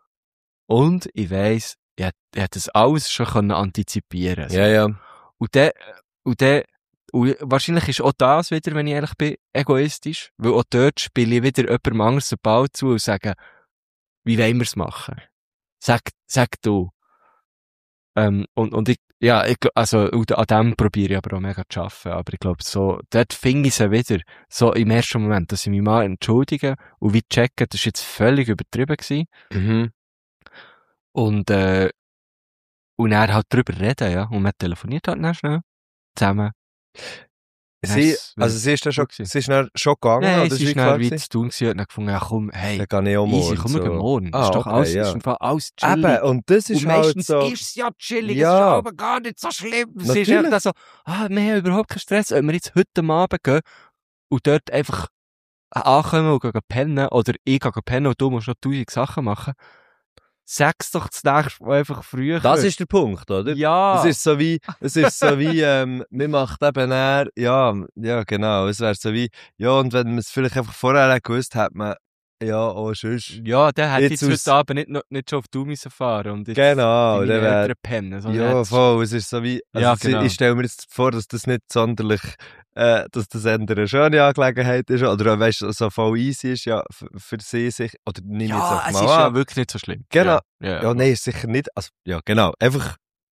Und ich weiss, ich hätte, ich hätte das alles schon können antizipieren. Ja, ja. Und dann, und dann, und wahrscheinlich ist auch das wieder, wenn ich ehrlich bin, egoistisch, weil auch dort spiele ich wieder jemandem anderes den Ball zu und sage, wie wollen wir es machen? Sag, sag du. Ähm, und, und ich, ja, ich, gl- also, und an dem probiere ich aber auch mega zu arbeiten, aber ich glaube, so, dort finde ich sie wieder, so im ersten Moment, dass ich mich mal entschuldige und wie checken, das ist jetzt völlig übertrieben gewesen. Mhm. Und, äh, und er halt drüber reden, ja. Und man telefoniert halt dann schnell. Zusammen. Sie, Das ist also sie ist dann schon, gut gewesen. sie ist dann schon gegangen, Nein, oder es wie ist klar dann wie gewesen? zu tun gewesen und dann gefunden, ja komm, hey, Dann kann ich auch morgen. easy, komm, wir gehen so. morgen. Ah, ist doch okay, alles, ja. ist im Fall alles chillig. Eben, und das ist und halt meistens so. ist es ja chillig, Ja. es ist aber gar nicht so schlimm. Es ist Natürlich. einfach dann so, ah, wir haben überhaupt keinen Stress, ob wir jetzt heute am Abend gehen und dort einfach ankommen und gehen pennen, oder ich gehe pennen und du musst noch tausend Sachen machen. Sag's doch das nächste Mal einfach früher. Das ist der Punkt, oder? ja. Es ist so wie, es ist so wie, ähm, man macht eben eher, ja, ja, genau, es wäre so wie, ja, und wenn man es vielleicht einfach vorher gewusst hat, man, ja, oh, sonst, Ja, der hätte Jetzt jetzt aus- heute Abend nicht, noch- nicht schon auf die müssen fahren und jetzt genau, bei der meinen wäre, Eltern pennen. sondern ja, jetzt- voll, es ist so wie, also Ja, es- genau. ich stelle mir jetzt vor, dass das nicht sonderlich, äh, dass das eher eine schöne Angelegenheit ist, oder weißt du, so voll easy ist, ja, für, für sie sich, oder nehme ich jetzt Ja, einfach es mal ist an. ja wirklich nicht so schlimm. Genau. Ja, ja. Ja, nein, ist sicher nicht. Also, ja, genau. Einfach.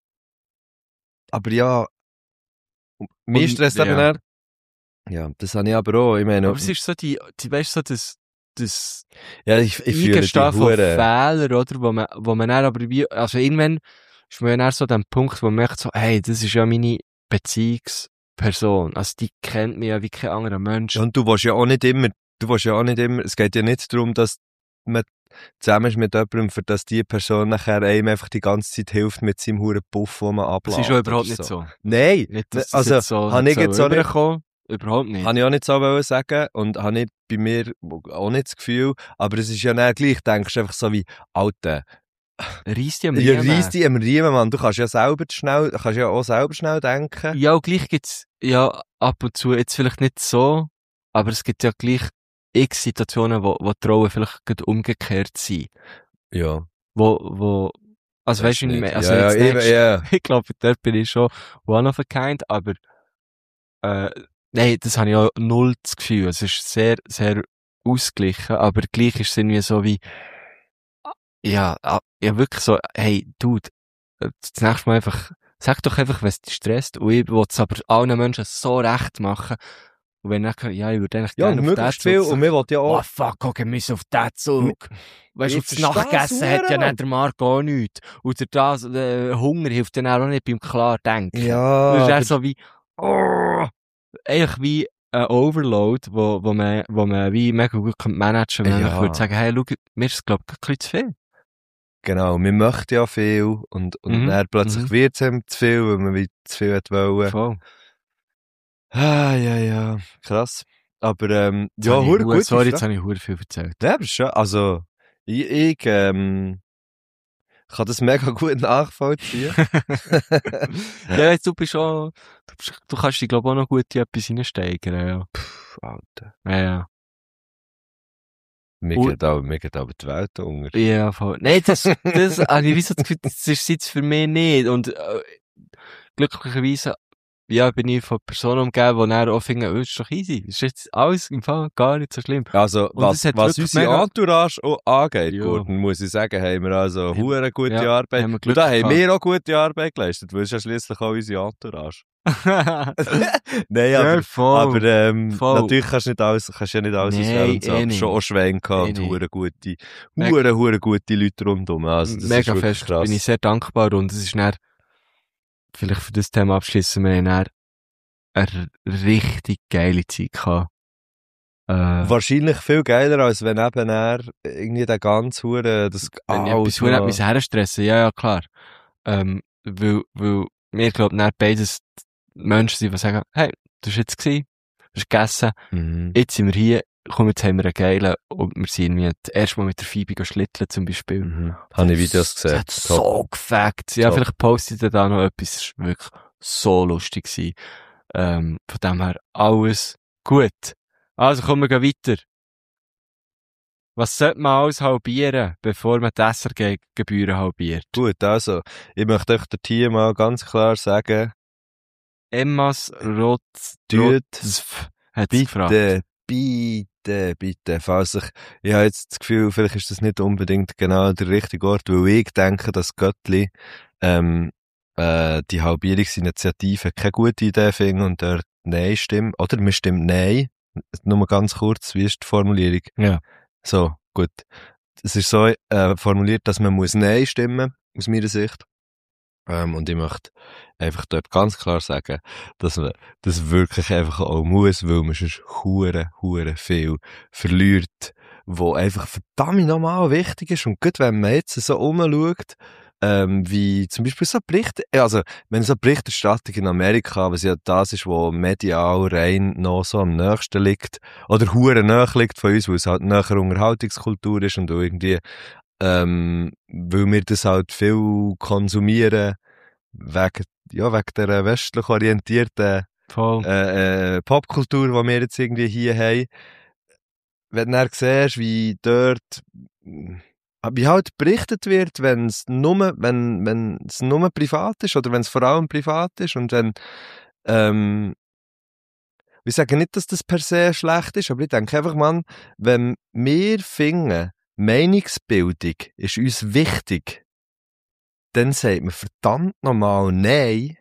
Aber ja. Mir Und- stresst ja. eben eher. Ja, das habe ich aber auch. Ich meine, Aber es ist so die, die weißt du, so das, das ja, ich, ich fühle die Eingestehen von Hure. Fehlern, oder? Wo man, wo man dann aber wie, also irgendwann ist man ja dann so an dem Punkt, wo man merkt so, hey, das ist ja meine Beziehungsperson. Also die kennt mich ja wie kein anderer Mensch. Ja, und du willst ja auch nicht immer, du willst ja auch nicht immer, es geht ja nicht darum, dass man zusammen ist mit jemandem, für dass die Person nachher einem einfach die ganze Zeit hilft mit seinem huren Puff, den man Das ablässt. ist ja überhaupt oder nicht so. Nein, Nicht, dass das also, jetzt so, habe ich nicht jetzt so auch nicht- rüberkommen. Überhaupt nicht. habe ich auch nicht so wollen sagen und habe ich bei mir auch nicht das Gefühl, aber es ist ja dann gleich, denkst du einfach so wie, Alter, Reisst die am ja, Riemen. reiss dich am Riemen, Mann. Du kannst ja selber schnell, du kannst ja auch selber schnell denken. Ja, und gleich gibt's, ja, ab und zu, jetzt vielleicht nicht so, aber es gibt ja gleich x Situationen, wo, wo die Rollen vielleicht gerade umgekehrt sind. Ja. Wo, wo, Also weißt du, Nicht. ich, also ja, jetzt ja, denkst, ja. ich glaube, dort bin ich schon one of a kind, aber äh, nein, das habe ich auch null das Gefühl. Es ist sehr, sehr ausgeglichen, aber gleich ist es irgendwie so wie, ja, ah, ja wirklich so, hey, Dude, äh, das nächste Mal einfach, sag doch einfach, wenn es dich stresst, und ich will es aber allen Menschen so recht machen. Und wenn ich, ja, ich würde eigentlich Ja, gerne und auf den möglichst Zug viel, sagen, und wir wollen ja oh auch, fuck, okay, wir müssen auf den Zug. Weißt du, Ich auf das versteh's Nachgessen hat ja verdammt, nicht der Marco auch nichts. Und der das, der Hunger hilft dann auch nicht beim klar denken. ja, Das ist aber- eher so wie, oh, eigentlich wie ein Overload, wo, wo man, wo man wie mega gut kann managen kann, wenn Ja. man würde sagen, hey, schau, mir ist es, glaub ich, ein bisschen zu viel. genau, wir möchten ja viel, und, und Mhm, dann plötzlich mhm. wird es ihm zu viel, weil man wie zu viel hat wollen. Voll. Ah, ja, ja, krass. Aber, ähm, Jetzt ja, habe ich hure hu- gut. Sorry, jetzt habe ich hure viel erzählt. Ja, aber schon, also, ich, ich, ähm, kann das mega gut nachvollziehen. Ja, jetzt du bist schon, du, bist, du kannst dich, glaub ich, auch noch gut in etwas hineinsteigern, ja. Pff, Alter. Ja, ja. Mir Und- geht aber, mir geht aber die Welt unter. Ja, voll. Nein, das, das, habe ich wie so das Gefühl, das ist jetzt für mich nicht. Und, äh, glücklicherweise, ja, bin ich von Personen umgeben, die dann auch finden, oh, ist doch easy. Ist jetzt alles im Fall gar nicht so schlimm. Also, Und was, es hat was wirklich unsere mega- Entourage auch angeht, Ja. Gordon, muss ich sagen, haben wir also Haben- hure gute ja, Arbeit. haben wir Und Glück da haben gehabt. wir auch gute Arbeit geleistet, weil es ist ja schliesslich auch unsere Entourage. Nein, ja, aber, voll. aber ähm, voll. natürlich kannst du nicht alles, kannst du ja nicht alles Nein, auswählen und so, eh aber nicht. schon auch Schwein gehabt Eh und nicht. hure gute, Mega- hure, hure gute Leute rundum. Also, das ist Mega wirklich fest, krass. bin ich sehr dankbar, und es ist dann, vielleicht für das Thema abschließen, wir haben dann eine richtig geile Zeit gehabt. Äh, Wahrscheinlich viel geiler, als wenn eben er irgendwie den ganz hure, das wenn ich alles etwas verdammt noch- müssen herstressen, ja, ja, klar. Ähm, weil, weil, wir glauben, dann beides Menschen sind, die sagen, hey, das ist jetzt gewesen, das ist gegessen, Mhm. jetzt sind wir hier, komm, jetzt haben wir einen geilen, und wir sind wie das erste Mal mit der Phoebe schlitteln, zum Beispiel. Mhm. Habe ich Videos Das gesehen. hat so gefackt. Ja, Top. vielleicht postet ihr da noch etwas, das ist wirklich so lustig gewesen. Ähm, von dem her, alles gut. Also, kommen wir gehen weiter. Was sollte man alles halbieren, bevor man die Essergebühren halbiert? Gut, also, ich möchte euch der Team mal ganz klar sagen, Emmas Rot, Tut Rotzf hat sie gefragt. bitte, bitte, bitte, falls ich, ich habe jetzt das Gefühl, vielleicht ist das nicht unbedingt genau der richtige Ort, weil ich denke, dass Göttli, ähm, äh, die Halbierungsinitiative keine gute Idee finden und dort Nein stimmen. Oder wir stimmen Nein. Nur mal ganz kurz, wie ist die Formulierung? Ja. So, gut. Es ist so äh, formuliert, dass man muss Nein stimmen, aus meiner Sicht. Ähm, und ich möchte einfach dort ganz klar sagen, dass man das wirklich einfach auch muss, weil man sonst hure, hure viel verliert, wo einfach verdammt nochmal wichtig ist. Und gut, wenn man jetzt so umschaut, ähm, wie zum Beispiel so Berichte, also wenn so Berichterstattung in Amerika, was ja das ist, wo medial rein noch so am nächsten liegt, oder hure näher liegt von uns, weil es halt näher Unterhaltungskultur ist und auch irgendwie, ähm, weil wir das halt viel konsumieren, wegen, ja, wegen der westlich orientierten Voll. äh, äh, Popkultur, die wir jetzt irgendwie hier haben. Wenn du dann siehst, wie dort, wie halt berichtet wird, wenn es nur, wenn, wenn es nur privat ist, oder wenn es vor allem privat ist, und wenn, ähm, wir sagen nicht, dass das per se schlecht ist, aber ich denke einfach, man, wenn wir finden, Meinungsbildung ist uns wichtig, dann sagt man verdammt nochmal Nein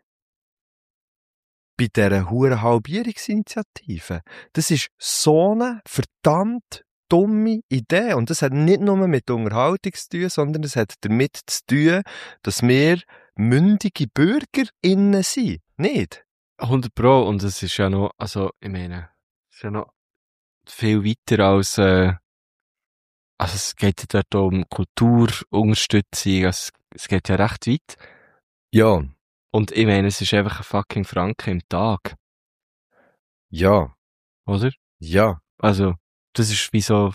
bei dieser huren Halbierungsinitiative. Das ist so eine verdammt dumme Idee. Und das hat nicht nur mit Unterhaltung zu tun, sondern es hat damit zu tun, dass wir mündige BürgerInnen sind. Nicht? hundert Pro, und es ist ja noch, also, ich meine, es ist ja noch viel weiter als, äh, also es geht ja dort um Kulturunterstützung, also es geht ja recht weit. Ja. Und ich meine, es ist einfach ein fucking Franken im Tag, Ja. oder? Ja. Also, das ist wie so,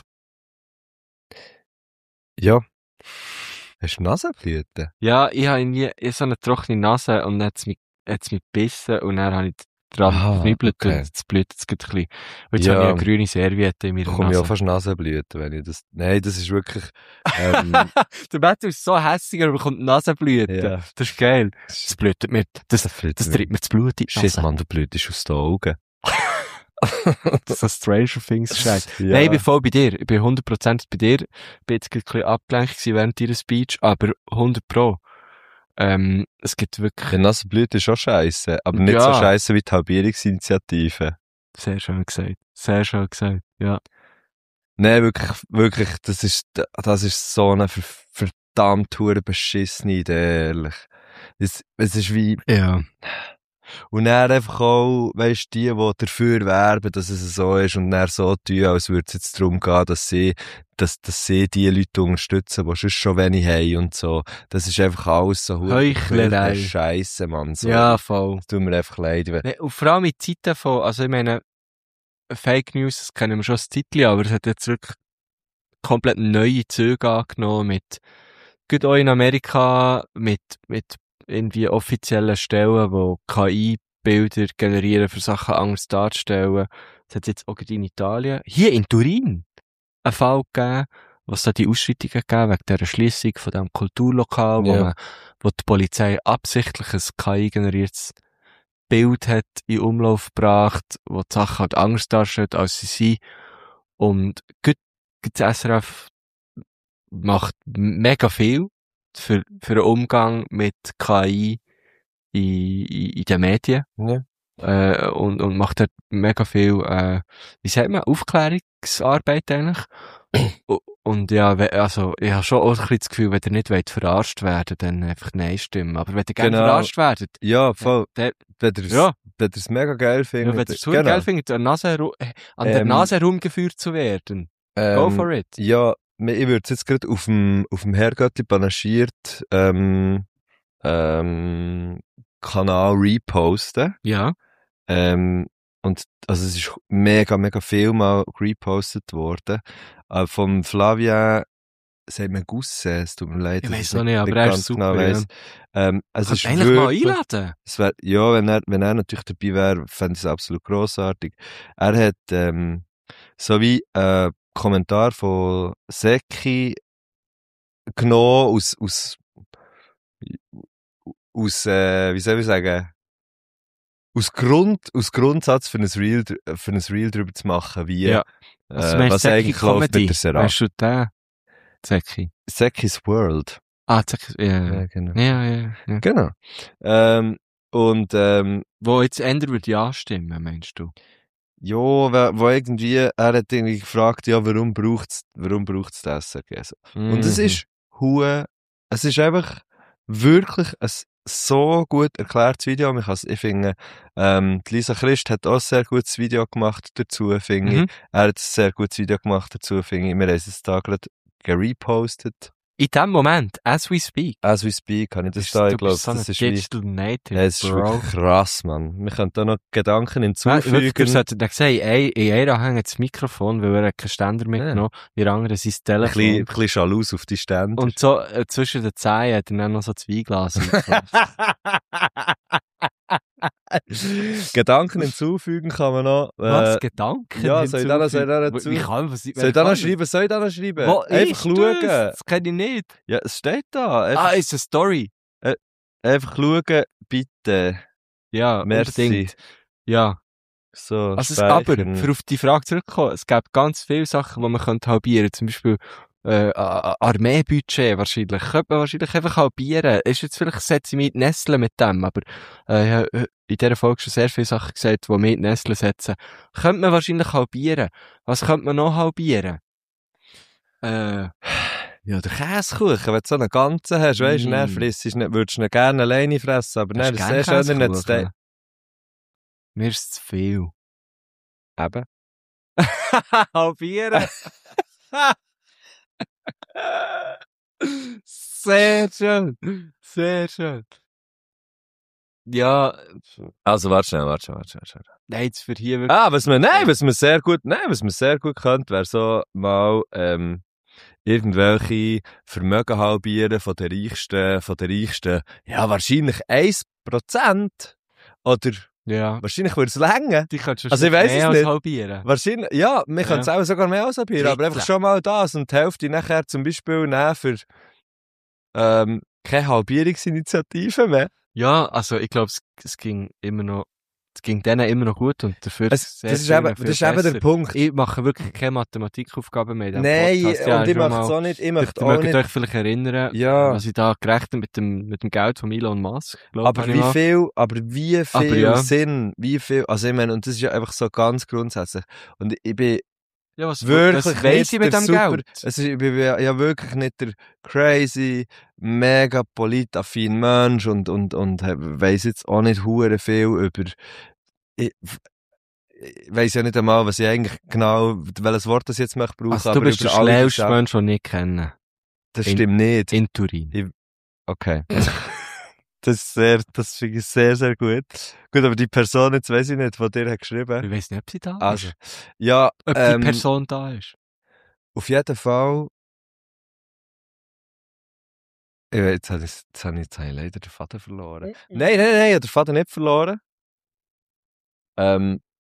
Ja. Hast du Nasenblüten? ja, ich habe nie, ich hab so eine trockene Nase, und dann hat's mich, hat's mich gebissen, und dann habe ich dran Ah, geknibbelt okay. und jetzt blüht es gerade ein bisschen. Und jetzt Ja. habe ich eine grüne Serviette in Da meiner komme ich auch Nase. fast Nasenblüten, wenn ich das... Nein, das ist wirklich... Ähm, Der Matthew ist so hässig, er bekommt Nasenblüten. ja. Das ist geil. Das blutet mir, das, Das blüht das mir. treibt mir das Blut in die Shit, Nase. Mann, du blütest aus den Augen. Das ist so Stranger Things Scheiß. Ja. Nein, ich bin voll bei dir. Ich bin hundert Prozent bei dir. Ich bin jetzt ein bisschen abgelenkt gewesen während deiner Speech, aber hundert Pro. Ähm, es gibt wirklich Ja, Nasenblüten ist auch scheisse, aber nicht Ja. so scheisse wie die Halbierungsinitiative. sehr schön gesagt. Sehr schön gesagt. Ja. Nein, wirklich, wirklich, das ist, das ist so eine ver verdammt hure beschissene Idee, ehrlich. Es, es ist wie, Ja. und dann einfach auch, weisst die, die dafür werben, dass es so ist und dann so tun, als würde es jetzt darum gehen, dass sie, dass, dass sie die Leute unterstützen, die sonst schon wenig haben und so. Das ist einfach alles so Heuchlerei. Scheisse, Mann. So. Ja, voll. Es tut mir einfach leid. Nee, und vor allem in Zeiten von, also ich meine, Fake News, das kennen wir schon als Titel, aber es hat jetzt wirklich komplett neue Züge angenommen mit, gut auch in Amerika, mit, mit irgendwie offiziellen Stellen, wo K I-Bilder generieren, für Sachen anders darzustellen. Das hat jetzt auch gerade in Italien, hier in Turin, einen Fall gegeben, wo es da die Ausschreitungen gegeben wegen dieser Schliessung von diesem Kulturlokal, wo Ja. man, wo die Polizei absichtlich ein K I-generiertes Bild hat in Umlauf gebracht, wo die Sachen halt anders darstellt, als sie sind. Und gut, das S R F macht mega viel für, für den Umgang mit K I in, in, in den Medien. Ja. Äh, und, und macht dort mega viel, äh, wie sagt man, Aufklärungsarbeit eigentlich. Und- Und ja, we- also, ich habe schon auch ein bisschen das Gefühl, wenn ihr nicht wollt verarscht werden, dann einfach Nein stimmen. Aber wenn ihr gerne Genau. verarscht werdet, Ja, voll. dann, Wenn ihr es ja, wenn ihr es mega geil ja, findet. wenn ihr es genau. geil findet, an, Nase heru- äh, an der Ähm, Nase herumgeführt zu werden, go Ähm, for it. Ja, ich würde es jetzt gerade auf dem, auf dem Herrgöttli panaschiert, ähm, ähm, Kanal reposten. Ja. Ähm, und, also es ist mega, mega viel mal repostet worden. Äh, vom Flavien, sagt man Gusset, es tut mir leid. Ich dass weiss ich auch nicht, aber er ist ganz super, genau ja. weiss. Ähm, es Könnt ist eigentlich mal wirklich, einladen. es wär, ja, wenn er, wenn er natürlich dabei wäre, fände ich es absolut grossartig. Er hat, ähm, so wie, äh, Kommentar von Seki genommen aus, aus, aus, äh, wie soll ich sagen, aus Grund, aus Grundsatz für ein Reel, dr- für ein Reel drüber zu machen, wie, Ja. äh, Also, meinst du was Zeki eigentlich läuft Comedy? mit der Serap. Weißt du den? Zeki. Seki's World. Ah, Zeki, ja. Ja, genau. Ja, ja, ja. Genau. Ähm, und, ähm, Wo jetzt ändern würde ja stimmen, meinst du? ja, wo, wo irgendwie, er hat irgendwie gefragt, ja, warum braucht's, warum braucht's das S R G? So. Und es Mhm. ist hu, es ist einfach wirklich ein so gut erklärtes Video. Ich, has- ich finde, ähm, die Lisa Christ hat auch ein sehr gutes Video gemacht dazu, finde Mhm. ich. Er hat ein sehr gutes Video gemacht dazu, finde ich. Wir haben es da gerade gerepostet. In dem Moment, as we speak. As we speak, kann ich das bist- da, du ich glaube, bist so das ein ist wie, Digital Native, ja, es ist Bro. wirklich krass, Mann. Wir können da noch Gedanken Ja, hinzufügen. wirklich, ihr solltet dann sagen, ey, in einer hängt das Mikrofon, weil er hat keinen Ständer mitgenommen, in der anderen sein ein bisschen, ein Telefon. bisschen Schalus auf die Stände. Und so, äh, zwischen den Zehen hat er dann noch so zwei Weinglas. Gedanken hinzufügen kann man noch. Äh, Was? Gedanken? ja, soll ich da noch- soll ich da noch hinzufügen? Wie zu- kann, was, soll ich da noch schreiben? Soll ich da noch schreiben? Wo Einfach ist schauen. das? Das kenne ich nicht. Ja, es steht da. Einfach, Ah, ist eine Story. einfach schauen, bitte. Ja, Merci. unbedingt. Ja. So, Also, es, aber, speichern. für auf die Frage zurückzukommen, es gibt ganz viele Sachen, die man könnte halbieren. Zum Beispiel, äh, A- A- Armeebudget wahrscheinlich. Könnte man wahrscheinlich einfach halbieren. Ist jetzt vielleicht, setze ich mich in die Nestle mit dem, aber, äh, ich habe in dieser Folge schon sehr viele Sachen gesagt, die mich in die Nestle setzen. Könnte man wahrscheinlich halbieren. Was könnte man noch halbieren? Äh, Ja, der Käsekuchen, wenn du so einen ganzen hast, weisst du, Mm. dann frisst du nicht, würdest du ihn gerne alleine fressen, aber dann ist hast es du sehr gern schön, nicht zu Käsekuchen? Mir ist es zu viel. Eben. Halbieren. Sehr schön. Sehr schön. Ja, Also, warte schnell, warte schnell, warte schnell. Warte schnell. nein, jetzt für hier wirklich. Ah, was man, nein, was man sehr gut, nein, was man sehr gut könnte, wäre so mal, ähm, irgendwelche Vermögen halbieren von den Reichsten, von den Reichsten, ja, wahrscheinlich ein Prozent oder Ja. Wahrscheinlich würde es länger. Die kannst du Also ich weiss mehr es als nicht. halbieren. Wahrscheinlich, ja, wir können es auch sogar mehr ausprobieren, aber einfach Drittel. schon mal das und die Hälfte nachher zum Beispiel nehmen für ähm, keine Halbierungsinitiative mehr. Ja, also ich glaube, es, es ging immer noch, es ging denen immer noch gut und dafür Es, sehr das ist vielen eben, viel das ist eben besser. der Punkt. Ich mache wirklich keine Mathematikaufgaben mehr in diesem Nein, Podcast. Ja, und ich schon möchte mal- es auch nicht, ich möchte Ihr auch mögt nicht. euch vielleicht erinnern, Ja. was ich da gerechnet mit dem, mit dem Geld von Elon Musk. Glaub, Aber habe ich wie mal. viel, aber wie viel Aber ja. Sinn, wie viel, also ich meine, und das ist ja einfach so ganz grundsätzlich. Und ich bin Ja, was, wirklich was weiss nicht ich mit der dem super, Geld? es ist, ich bin ja ja wirklich nicht der crazy, mega politaffin Mensch und, und, und weiss jetzt auch nicht hure viel über, ich, ich weiss ja nicht einmal, was ich eigentlich genau, welches Wort das jetzt möchte brauchen, Also, du aber bist der über alle die schlauste Sachen- Mensch, den ich kenne. Das in- stimmt nicht. In Turin. Okay. Das ist sehr, das finde ich sehr, sehr gut. Gut, aber die Person, jetzt weiss ich nicht, die dir hat geschrieben. Ich weiss nicht, ob sie da Also, ist. ja, Ob ähm, die Person da ist. auf jeden Fall. Ja, jetzt habe ich, jetzt habe ich, jetzt habe ich leider den Vater verloren. Nein, nein, nein, ich habe den Vater nicht verloren. Ähm,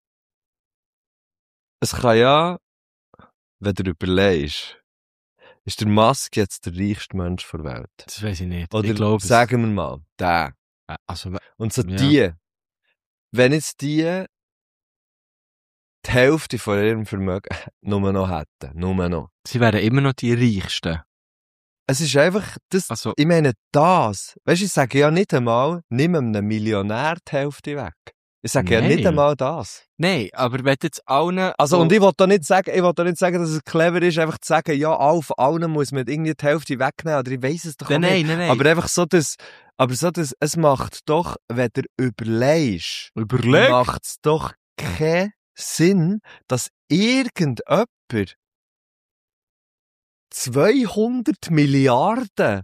es kann ja, wenn du überlegst, ist der Musk jetzt der reichste Mensch der Welt? Das weiss ich nicht. Oder ich glaube, sagen wir mal, der. es, also, Und so Ja. die, wenn jetzt die die Hälfte von ihrem Vermögen nur noch hätten, nur noch. sie wären immer noch die Reichsten. Es ist einfach, das, Also, ich meine, das, weisst du, ich sage ja nicht einmal, nimm einem Millionär die Hälfte weg. Ich sage ja Nein. nicht einmal das. nein, aber wenn jetzt allen... Also, so- und ich will da nicht sagen, ich will da nicht sagen, dass es clever ist, einfach zu sagen, ja, auf allen muss man irgendwie die Hälfte wegnehmen, oder ich weiss es doch auch Nein, nicht. nein, nein, nein. Aber einfach so, dass, aber so, dass, es macht doch, wenn du überlegst, Überleg! macht es doch keinen Sinn, dass irgendjemand zweihundert Milliarden,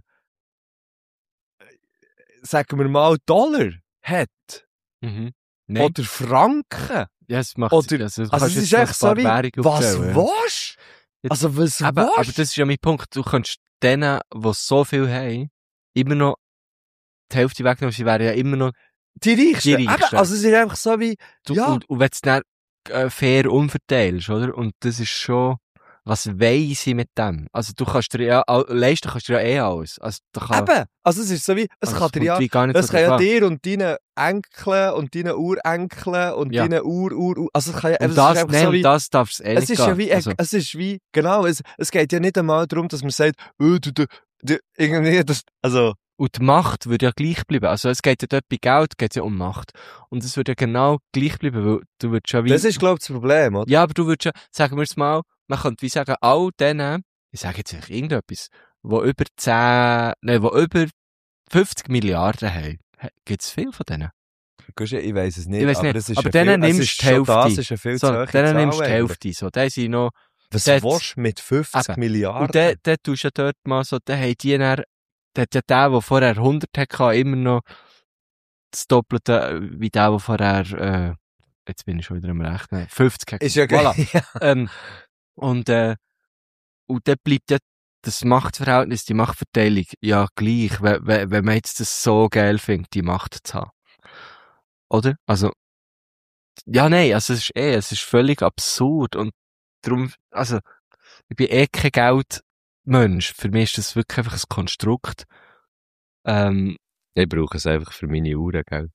sagen wir mal, Dollar hat. Mhm. Nein. Oder Franken. Ja, es macht... Oder- also, du Also kannst es ist jetzt noch echt so ein wie, paar Währungen was aufzählen, ja. willst du? Jetzt- Also was Aber, aber willst das ist ja mein Punkt. Du kannst denen, die so viel haben, immer noch die Hälfte wegnehmen. Sie wären ja immer noch... Die Reichsten. Die Reichsten. Eben, also es ist einfach so wie, Du, ja, Und, und wenn du es dann äh, fair umverteilst, oder? Und das ist schon... Was weiss ich mit dem? Also du kannst dir ja... all- Leisten kannst du ja eh alles. Also, da kann, eben. Also es ist so wie, es also, kann dir kommt ja, wie gar nicht es so kann ja drauf an. dir und deinen Enkeln und deinen Urenkeln und Ja. deinen Ur, Ur, Ur, also es kann ja, Und es das, ist einfach nein, so und wie, das darf es eh es nicht ist ja gehen. wie, Also, es ist wie, genau, es, es geht ja nicht einmal darum, dass man sagt, oh, du, du, du, irgendwie, das, also, und die Macht würde ja gleich bleiben. Also es geht ja dort bei Geld, geht ja um Macht. Und es würde ja genau gleich bleiben, weil du würdest ja wie... das ist, glaube ich, das Problem, oder? Ja, aber du würdest ja, sagen wir es mal, man könnte wie sagen, all denen, ich sage jetzt nicht irgendetwas, wo über zehn, nein, wo über fünfzig Milliarden haben, gibt es viel von denen. Gusch, ich weiss es nicht, Ich weiss aber nicht, es ist aber ja denen viel, es nimmst ist du die schon Hälfte. das ist eine viel So, zu hohe denen Zahl nimmst du die eigentlich. Hälfte, so, die sind noch, Was Dort- willst du mit fünfzig Eben. Milliarden? und dann, dann tust du ja dort mal so, dann haben die dann, dann hat ja der, der vorher hundert hatte, immer noch das Doppelte, äh, wie der, der vorher, äh, jetzt bin ich schon wieder am Rechnen, fünfzig hatte. ist ja Voilà. geil. Ja. Ähm, und, äh, und dann bleibt ja das Machtverhältnis, die Machtverteilung, ja gleich, wenn, wenn, wenn man jetzt das so geil findet, die Macht zu haben. Oder? Also, ja, nein, also es ist eh, es ist völlig absurd und darum, also, ich bin eh kein Geldmensch. Für mich ist das wirklich einfach ein Konstrukt. Ähm, Ich brauche es einfach für meine Uhren, gell?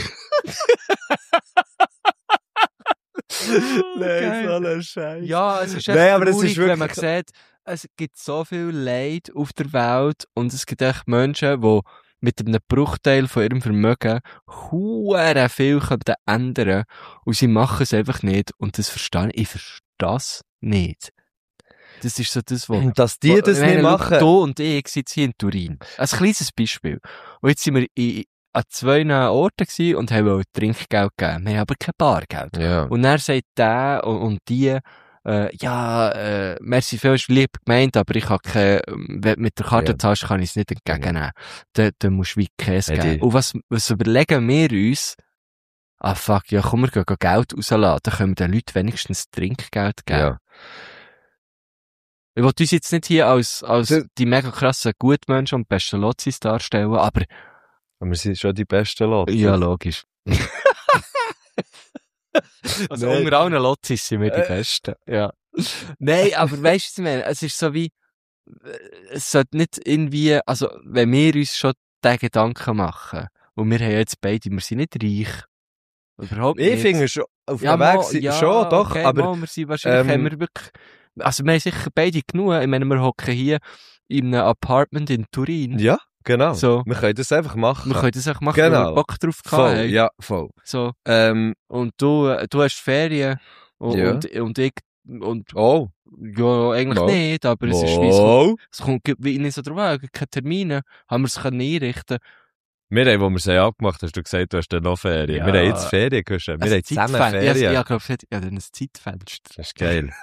Geil. so ein Scheiß. Ja, es ist Nein, echt aber es traurig, ist wenn man wirklich- sieht, es gibt so viel Leid auf der Welt und es gibt echt Menschen, die mit einem Bruchteil von ihrem Vermögen huere viel können ändern und sie machen es einfach nicht und das verstehe ich. Ich verstehe das nicht. Das ist so das, was... Dass die das Ich meine, nicht schau, machen. Du und ich sind hier in Turin. Ein kleines Beispiel. Und jetzt sind wir in, an zwei Orten gewesen und haben wollen Trinkgeld geben. Wir haben aber kein Bargeld. Ja. Und dann sagt der und, und die, äh, ja, äh, merci viel, ist lieb gemeint, aber ich habe keine, wenn du mit der Karte Ja. zahlst, kann ich es nicht entgegennehmen. Dann, dann musst du wie Käse Ja, geben. die- Und was, was überlegen wir uns? Ah, fuck, ja, komm, wir gehen Geld rauslassen. Dann können wir den Leuten wenigstens Trinkgeld geben. Ja. Ich wollte uns jetzt nicht hier als, als Das- die mega krassen Gutmenschen und besten Lotzis darstellen, aber Aber wir sind schon die besten Leute. ja, logisch. Also Nein. unter allen Lotzis sind wir die Äh. Besten. Ja. Nein, aber weißt du, was ich meine? Es ist so wie, es sollte nicht irgendwie, also wenn wir uns schon den Gedanken machen, und wir haben jetzt beide, wir sind nicht reich. Überhaupt nicht. Ich finde schon, auf ja, dem Weg mal, sind ja, schon, doch, okay, aber mal, wir sind wahrscheinlich, ähm, haben wir wirklich, also wir haben sicher beide genug. Ich meine, wir hocken hier in einem Apartment in Turin. ja, genau. So. Wir können das einfach machen. Wir können das auch machen, Genau. weil wir Bock drauf voll, haben. ja, voll. So. Ähm, Und du, äh, du hast Ferien. Und, Ja. und, und ich, und, oh, ja, eigentlich Wow. nicht, aber es ist wie so, wow. es kommt wie nicht so drauf an, keine Termine, haben wir es können einrichten. Wir haben, wo wir es haben abgemacht, hast du gesagt, du hast dann noch Ferien. Ja. Wir haben jetzt Ferien gehabt. Wir haben zusammen Ferien. Ja, ich glaube, ja, dann ein Zeitfenster. Das ist geil.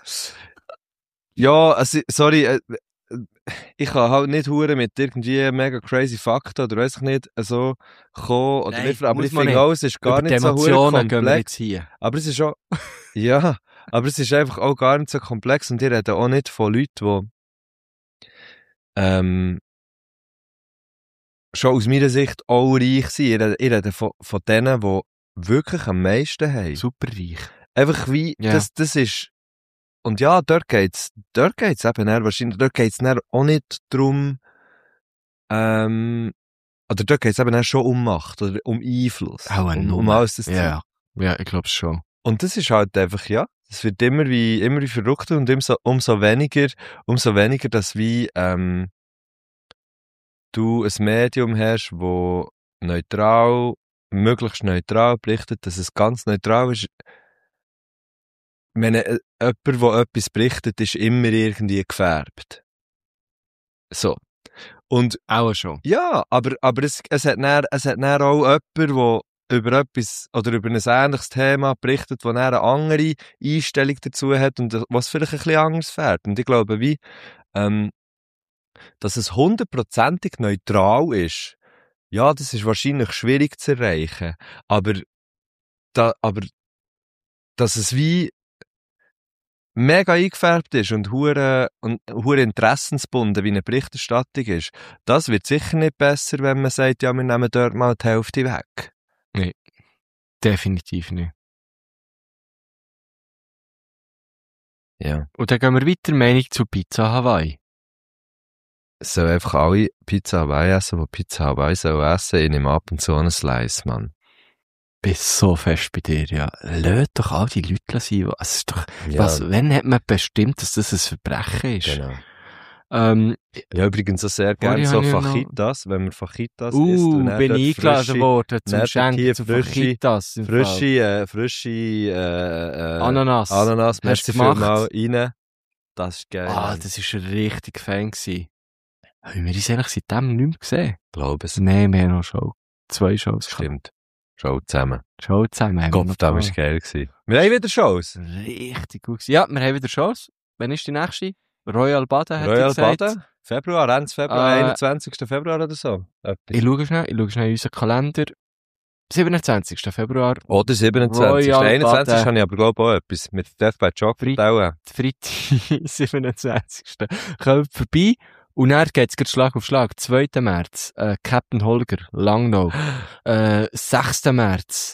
Ja, also, sorry, äh, äh, ich kann halt nicht hure mit irgendwie mega crazy Fakten oder weiss ich nicht, so kommen. Oder Nein, nicht, aber muss ich man finde nicht. auch, es ist gar Über die nicht so hure Emotionen gehen wir komplex. jetzt hier. Aber es ist auch, ja, aber es ist einfach auch gar nicht so komplex und ich rede auch nicht von Leuten, die, ähm, schon aus meiner Sicht auch reich sind. Ich rede, ich rede von, von denen, die wirklich am meisten haben. Super reich. Einfach wie, Ja. das, das ist, und ja, dort geht's, dort geht's eben eher wahrscheinlich, dort geht's dann auch nicht drum, ähm, oder dort geht's eben dann schon um Macht oder um Einfluss. Auch eine um, um Nummer. alles das Zeug. Ja, ja, ich glaube schon. Und das ist halt einfach, ja, es wird immer wie, immer wie verrückter und umso, umso weniger, umso weniger, dass wie, ähm, du ein Medium hast, wo neutral, möglichst neutral berichtet, dass es ganz neutral ist. Wenn äh, jemand, der etwas berichtet, ist immer irgendwie gefärbt. So. Und, Auch schon. ja, aber, aber es, es hat dann, es hat dann auch jemand, der über etwas, oder über ein ähnliches Thema berichtet, wo dann eine andere Einstellung dazu hat und was vielleicht ein bisschen anders fährt. Und ich glaube, wie, ähm, dass es hundertprozentig neutral ist, ja, das ist wahrscheinlich schwierig zu erreichen. Aber, da, aber, dass es wie mega eingefärbt ist und hure, und hure interessensbunden wie eine Berichterstattung ist, das wird sicher nicht besser, wenn man sagt, ja, wir nehmen dort mal die Hälfte weg. Definitiv nicht. Ja. Und dann gehen wir weiter, Meinung zu Pizza Hawaii. Es sollen einfach alle Pizza Hawaii essen, die Pizza Hawaii sollen essen. Ich nehme ab und zu einen Slice, Mann. Bist so fest bei dir, ja. Lass doch all die Leute sein. Es ist doch, Ja, was, wenn hat man bestimmt, dass das ein Verbrechen ist? genau. Ähm, Ja, übrigens auch sehr gerne Vorher so habe ich noch- Fajitas, wenn man Fajitas isst. uh, und dann bin dort ich eingeladen frische- worden zum dann dort Schenken hier zu frische- Fajitas. im Fall. Frische, äh, frische, äh, äh, Ananas. Ananas, Hast merci du gemacht? vielmal rein. Das ist geil. Ah, das war richtig Fan gewesen. Haben wir uns eigentlich seitdem nicht mehr gesehen? glaube es. Nein, wir haben noch Show. Zwei Shows. gehabt. Stimmt. Show zusammen. Show zusammen haben wir Gott, noch das war gehabt. geil gewesen. Wir haben wieder Shows. Richtig gut gewesen. Ja, wir haben wieder Shows. Wann ist die nächste? Royal Baden, hat er Royal gesagt. Baden. Februar, Ende Februar, Äh, einundzwanzigsten Februar oder so. Etwas. Ich schaue schnell, ich schaue schnell in unseren Kalender. siebenundzwanzigsten Februar, Oder siebenundzwanzigsten Royal einundzwanzigsten Baden. habe ich aber glaube auch etwas. Mit Death by Chocolate auch. Freitag, siebenundzwanzigsten Kommt vorbei. Und dann geht's gerade Schlag auf Schlag. zweiten März, äh, Captain Holger, Langnau. äh, sechsten März,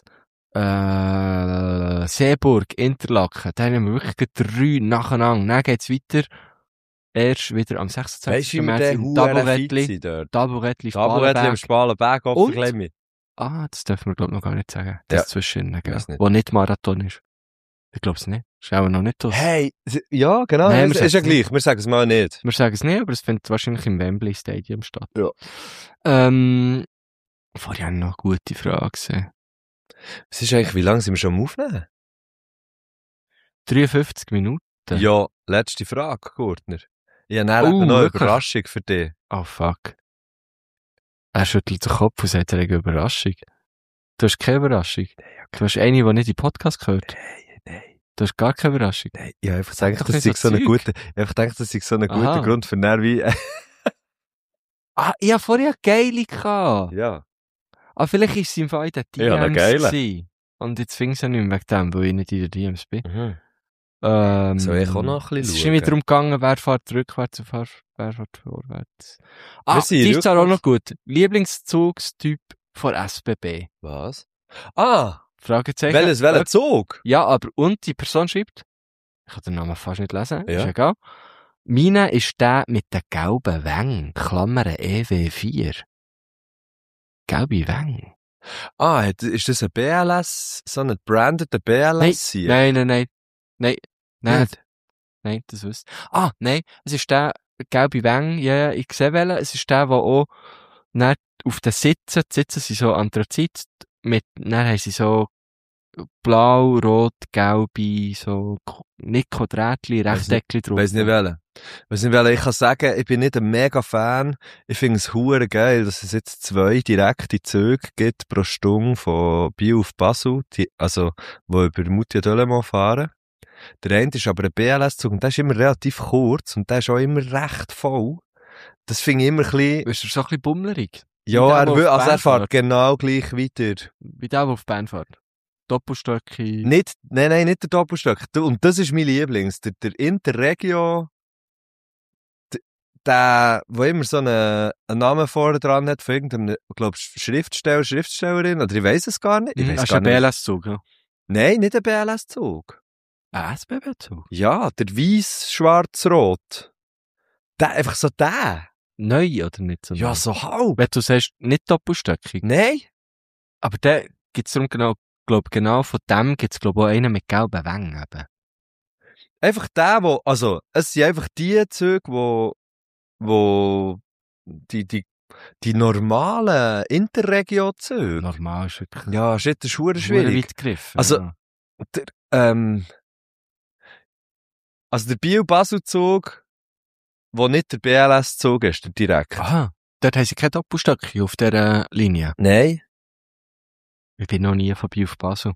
äh, Seeburg, Interlaken. Dann haben wir wirklich gerade drei nacheinander. Dann geht's weiter. Erst wieder am Weißt du, sechsundzwanzigsten wie wir März den im Huren fit Doublerädli. sind dort? Doublerädli, Taburettli am Spalenberg. Spalenberg, Und? Opferklemmi. Ah, das dürfen wir, glaube ich, noch gar nicht sagen. Das Ja. zwischendrin, gell? Weiss nicht. Wo nicht Marathon ist. Ich glaube es nicht. Ist auch noch nicht das. Hey, s- ja, genau, Nein, es wir ist ja sagen's gleich. Wir sagen es mal nicht. Wir sagen es nicht, aber es findet wahrscheinlich im Wembley Stadium statt. Ja. Ähm, vorher habe ich noch eine gute Frage gesehen. Es ist eigentlich, wie lange sind wir schon am Aufnehmen? dreiundfünfzig Minuten. Ja, letzte Frage, Gurtner. Ich habe dann Oh, eben noch eine wirklich? Überraschung für dich. Oh fuck. Er schüttelt den Kopf und sagt, er hat eine Überraschung. Du hast keine Überraschung. Du hast eine, die nicht in den Podcast gehört. Nein, nein, Du hast gar keine Überraschung. nein. Ich habe einfach Sag gedacht, doch das nicht ist so so ein Zeug. guter, ich habe einfach gedacht, das ist so ein guter Aha. Grund für Nervi. Ah, ich habe vorher eine geile gehabt. Ja. Ah, vielleicht ist sie im Fall in den D Ms Ja, eine geile. gewesen. Und jetzt fing es ja nicht mehr wegen dem, weil ich nicht in den D Ms bin. Mhm. Ähm, Soll ich auch noch ein bisschen Es ist schauen? irgendwie darum gegangen, wer fährt rückwärts und wer, wer fährt vorwärts. Ah, Wir sind die ist zwar auch rückwärts. noch gut. Lieblingszugstyp von S B B. Was? Ah! Fragezeichen. Welches, welcher Zug? Ja, aber, und die Person schreibt, ich kann den Namen fast nicht lesen, Ja. ist egal. Meine ist der mit den gelben Wängen, Klammern E W vier. Gelbe Wänge. Ah, hat- ist das ein B L S, so ein branded B L S hier? Nein, nein, nein. Nein, nein, Nicht? nein, das wüsste. Ah, nein, es ist der gelbe Wänge, ja, ja, ich sehe welchen. Es ist der, der auch nicht auf den Sitzen, die Sitze sind so Anthrazit, mit, dann haben sie so blau, rot, gelbe, so, nicht Quadrätchen, Rechteckchen drauf. Weiss nicht welchen. Weiss nicht welchen. Ich kann sagen, ich bin nicht ein mega Fan. Ich finde es hure geil, dass es jetzt zwei direkte Züge gibt pro Stunde von Biel auf Basel, die, also, wo über Moutier Delemont fahren. Der eine ist aber ein B L S-Zug und der ist immer relativ kurz und der ist auch immer recht voll. Das finde ich immer ein bisschen, Ist er so ein bisschen bummlerig? ja, der, er der will, auf also er Bern fährt fährt. genau gleich weiter. Wie der, der auf Bern fährt. Doppelstöcke. Nicht, nein, nein, nicht der Doppelstöck. Du- Und das ist mein Lieblings. Der, der Interregio, d- der, wo immer so einen, einen Namen vorne dran hat, von irgendeinem, glaub, Schriftsteller, Schriftstellerin, oder ich weiss es gar nicht. Ich Mhm, weiss das ist gar ein B nicht. L S-Zug, ja. Nein, nicht ein B L S-Zug. Ein S B B-Zug? Ja, der weiss, schwarz, rot. Der, einfach so der. Neu oder nicht so? Ja, neu? so halb. Wenn du sagst, nicht doppelstöckig. Nein. Aber der gibt's darum genau, glaub, genau von dem gibt's, glaub, auch einen mit gelben Wängen eben. Einfach der, wo, also, es sind einfach die Züge, wo, wo, die, die, die normalen Interregio-Züge. Normal ist wirklich Ja, shit, das ist hure schwierig. schwierig. Weit gegriffen. Also, ja. Der, ähm, also der Biel-Basel-Zug, wo nicht der B L S-Zug ist, der direkt. Aha, dort haben sie keine Doppelstöcke auf dieser Linie. Nein. Ich bin noch nie von Biel auf Basel.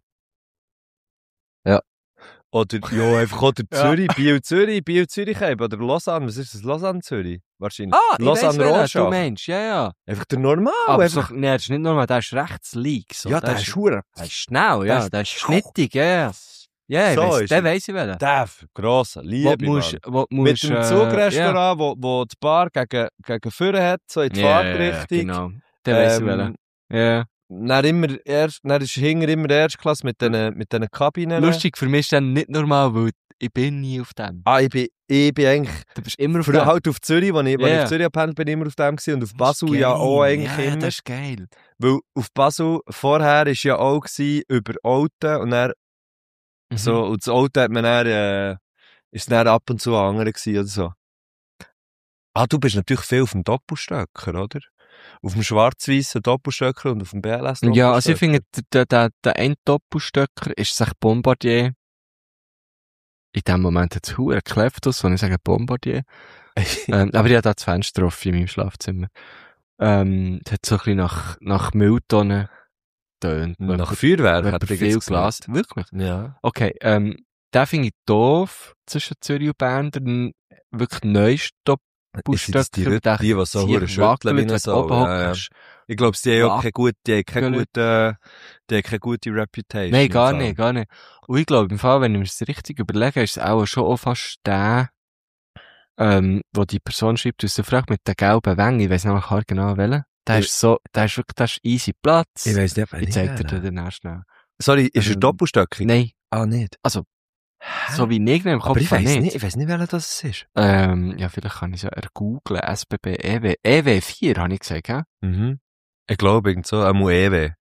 Oder, ja, einfach auch der Ja. Zürich, Biel-Zürich, Biel-Zürich eben, oder Lausanne, was ist das? Lausanne-Zürich? Wahrscheinlich. Ah, ich weiss, Lausanne welchen du Rorschach. meinst, ja, ja. Einfach der normal. Aber einfach. so, nee, das ist nicht normal, der ist rechts links. So. ja, der ist hure. der ist schnell, der ja, ist- der ist schnittig, ja, ja. Ja, ich So weiss, ist den er. weiss ich welchen. Der, grosser, Wo Liebe, du musst, Mann. wo du Mit musst, dem äh, Zugrestaurant, wo, wo die Bar gegen, gegen vorne hat, so in die ja, Fahrtrichtung. Ja, genau. Den weiss ich Ähm, welchen. Ja. Dann immer erst, dann ist hinter immer Erstklasse mit diesen, mit diesen Kabinen. Lustig, für mich ist das nicht normal, weil ich bin nie auf dem. Ah, ich bin, ich bin eigentlich, Du bist immer auf früher dem. halt auf Zürich, als ich, als Ja. ich auf Zürich pendelt bin, immer auf dem gewesen und auf Das Basel ist ja geil. auch eigentlich ja, immer. das ist geil. Weil auf Basel vorher ist ja auch gewesen, über Alten und dann, Mhm. so, und das Alten hat man dann, äh, ist dann ab und zu ein anderer gewesen oder so. Ah, du bist natürlich viel auf dem Doppelstöcker, oder? Auf dem schwarz-weißen Doppelstöcker und auf dem B L S Ja, also ich Doppelstöcker. finde, der, der, der ein Doppelstöcker ist sich Bombardier. In dem Moment hat es verdammt Kleftus, wenn ich sage Bombardier. ähm, aber ich habe da das Fenster offen in meinem Schlafzimmer. Ähm, das hat so ein bisschen nach, nach Mülltonnen tönt. Nach Feuerwerk Wenn hat man er viel jetzt Glas. gesagt. Wirklich? Ja. Okay, ähm, den finde ich doof zwischen Zürich und Bern. Der n- wirklich neueste Ist das die, Doppelstöcker. die, die so hure schütteln wie eine Sau? Ja, ja. Ich glaube, die haben auch keine gute, die haben keine Wackelig. gute, die haben keine gute Reputation. Nein, im gar Fall. nicht, gar nicht. Und ich glaube, im Fall, wenn ich mir das richtig überlege, ist es auch schon auch fast der, ähm, wo die Person schreibt, aus der Frage mit den gelben Wängen, ich weiss noch gar genau welchen. Der Ich- ist so, der ist wirklich, der ist easy Platz. Ich weiss nicht, Ich zeig dir den dann erst schnell. Sorry, ist er Ähm, doppelstöckig? Nein, Ah, nicht. also, Hä? so wie ich im Kopf Aber ich weiss nicht. nicht, ich weiss nicht, welcher das ist. Ähm, ja, vielleicht kann ich es ja ergooglen. S B B E W. E W vier, habe ich gesagt, hä? Mhm. Ich glaube, irgend so, ein Muewe.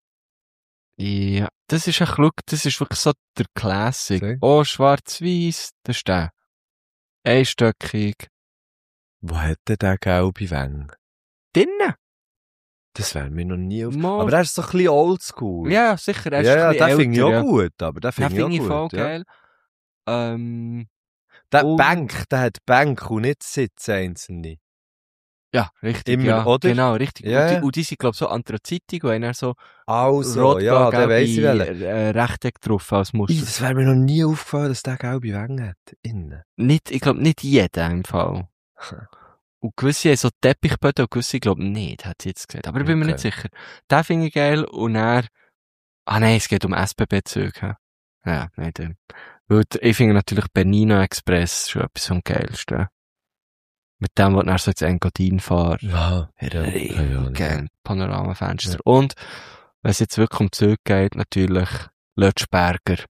Ja, das ist ein Glück, das ist wirklich so der Classic. Okay. Oh, schwarz-weiß, das ist der. Einstöckig. Wo hat denn der gelbe Wänge? Drinnen? Das wäre mir noch nie auf... Mal. Aber er ist so ein bisschen oldschool. Ja, sicher, er ist ja, ein ja, bisschen den finde ich älter, auch ja. gut, aber den Den finde ich auch finde ich voll gut. Ja. geil. Ähm, Der Und- Bank, der hat Bank und nicht Sitze einzelne. ja, richtig, Immer, ja. oder? Genau, richtig. Ja, und, ja. die, und die sind, glaube ich, so anthrazitig und haben dann so Also, ja, der weiss ich welchen. rot-blau-gelbe äh, Rechteck drauf als Ih, Muster. Das wäre mir noch nie aufgefallen, dass der gelbe Wänge hat. Innen. Nicht, ich glaube, nicht jeder im Fall. Und gewisse haben so Teppichböden und gewisse, glaube ich, nicht, hat sie jetzt gesagt. Aber ich bin mir Okay. nicht sicher. Den finde ich geil und er, ah nein, es geht um S B B-Züge. Ja, nein, den. Weil ich finde natürlich Bernina Express schon etwas am geilsten. Mit dem, wo du dann so ins Engadin fährst. Ja, Richtig ja, ja. geil. Panoramafenster. Und Wenn es jetzt wirklich um Züge geht, natürlich Lötschberger.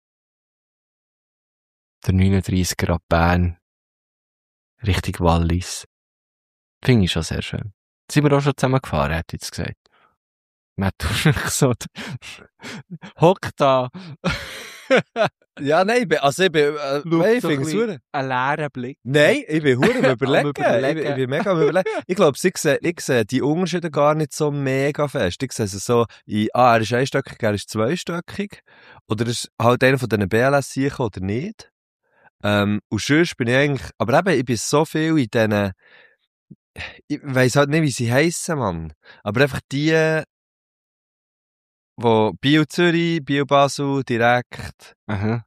Der neununddreissiger ab Bern. Richtung Wallis. Finde ich schon sehr schön. Sind wir auch schon zusammen gefahren, hat jetzt gesagt. Man hat so, hock da. Ja, nein, ich bin, also ich bin, äh, nein, ich so finde es ein hure. einen leeren Blick. Nein, ich bin hure am Am überlegen. Überlegen. Ich, bin- ich bin mega am überlegen. Ich glaube, ich sehe, ich sehe die Unterschiede gar nicht so mega fest. Ich sehe es so, in, ah, er ist einstöckig, er ist zweistöckig. Oder er ist halt einer von diesen B L S-Siechen oder nicht. Ähm, und sonst bin ich eigentlich, aber eben, ich bin so viel in diesen, ich weiss halt nicht, wie sie heissen, Mann. Aber einfach die, wo Bio-Zürich, Bio-Basel, direkt, Aha.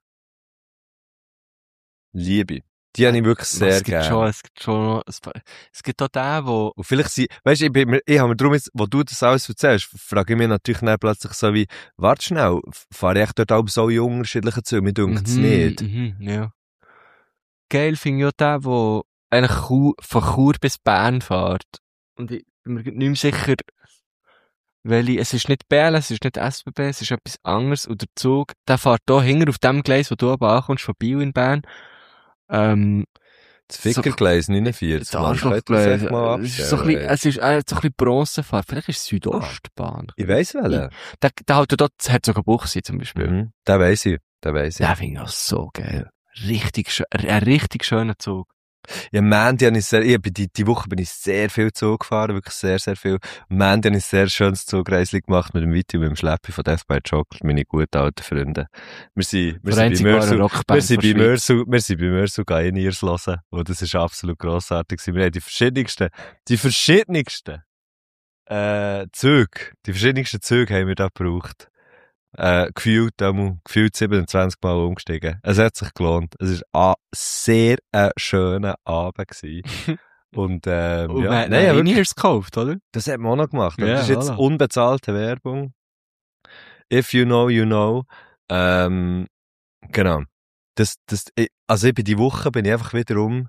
Liebe. Die habe ich wirklich sehr es gibt gerne. schon, es gibt schon noch, es, es gibt auch den, wo, Und vielleicht sie, weißt du, ich, bin mir- ich habe mir darum jetzt, wo du das alles erzählst, frage ich mich natürlich dann plötzlich so wie, warte schnell, fahre ich dort auch so in unterschiedlichen Zügen? Mir dunkt es Mhm, nicht. Mhm, ja. Geil finde ich auch den, wo eigentlich Chur, von Chur bis Bern fährt. Und ich bin mir nicht mehr sicher, welche, es ist nicht B L, es ist nicht S B B, es ist etwas anderes. Und der Zug, der fährt hier hinten auf dem Gleis, wo du aber ankommst, von Biel in Bern. Ähm, Das Fickergleis neunundvierzig, das Mann. Könnt ihr Arschlochgleis. das echt mal Es ist so ein abstellen, bisschen, es ist äh, so ein bisschen Bronzefahrt. Vielleicht ist es Südostbahn. Ich weiss welchen. Der, der halt dort Herzogenbuchsee zum Beispiel. Mhm. Den weiss ich, den weiss ich. Den finde ich auch so geil. Richtig schön, ein richtig schöner Zug. Ja, Mandy habe ich sehr, ich bin die, die Woche bin ich sehr viel Zug gefahren, wirklich sehr, sehr viel. Mandy habe ich ein sehr schönes Zugreisli gemacht mit dem Viti und mit dem Schleppi von Death by Chocolate, meine guten alten Freunde. Wir sind, wir sind bei Mörsu, wir sind bei Mörsu, wir sind bei Mörsu Gainiers hören, und das ist absolut grossartig. Wir haben die verschiedensten, die verschiedensten, äh, Züge, die verschiedensten Züge haben wir da gebraucht. Äh, gefühlt, ähm, gefühlt siebenundzwanzig Mal umgestiegen. Es hat sich gelohnt. Es war ein sehr äh, schöner Abend gewesen. Und, ähm, Und ja. man hat Nein, ja, wirklich, In-Ears gekauft, oder? das hat man auch noch gemacht. Ja, das ist jetzt voilà. unbezahlte Werbung. If you know, you know. Ähm, genau. Das, das, ich, also ich bin die Woche, bin ich einfach wiederum,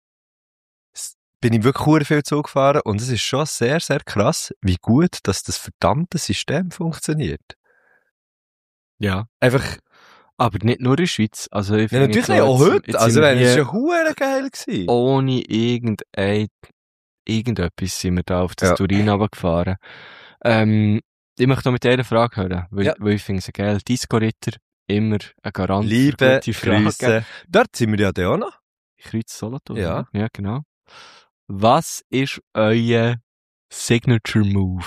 s- bin ich wirklich sehr viel Zug gefahren, und es ist schon sehr, sehr krass, wie gut, dass das verdammte System funktioniert. Ja. Einfach, Aber nicht nur in der Schweiz. Also ich ja, finde natürlich so, nicht, auch jetzt- heute. jetzt Also, sind wir wenn, es ist hier ja hure geil gewesen. ohne irgendein, irgendetwas sind wir da auf das Ja. Turin runtergefahren. Ähm, ich möchte noch mit dir eine Frage hören, weil, Ja. weil ich finde es geil. Disco-Ritter, immer ein Garant Liebe für gute Fragen. Grüße. Dort sind wir ja dann auch noch. Kreuz Solothurn. Ja. Ja, genau. Was ist euer Signature Move?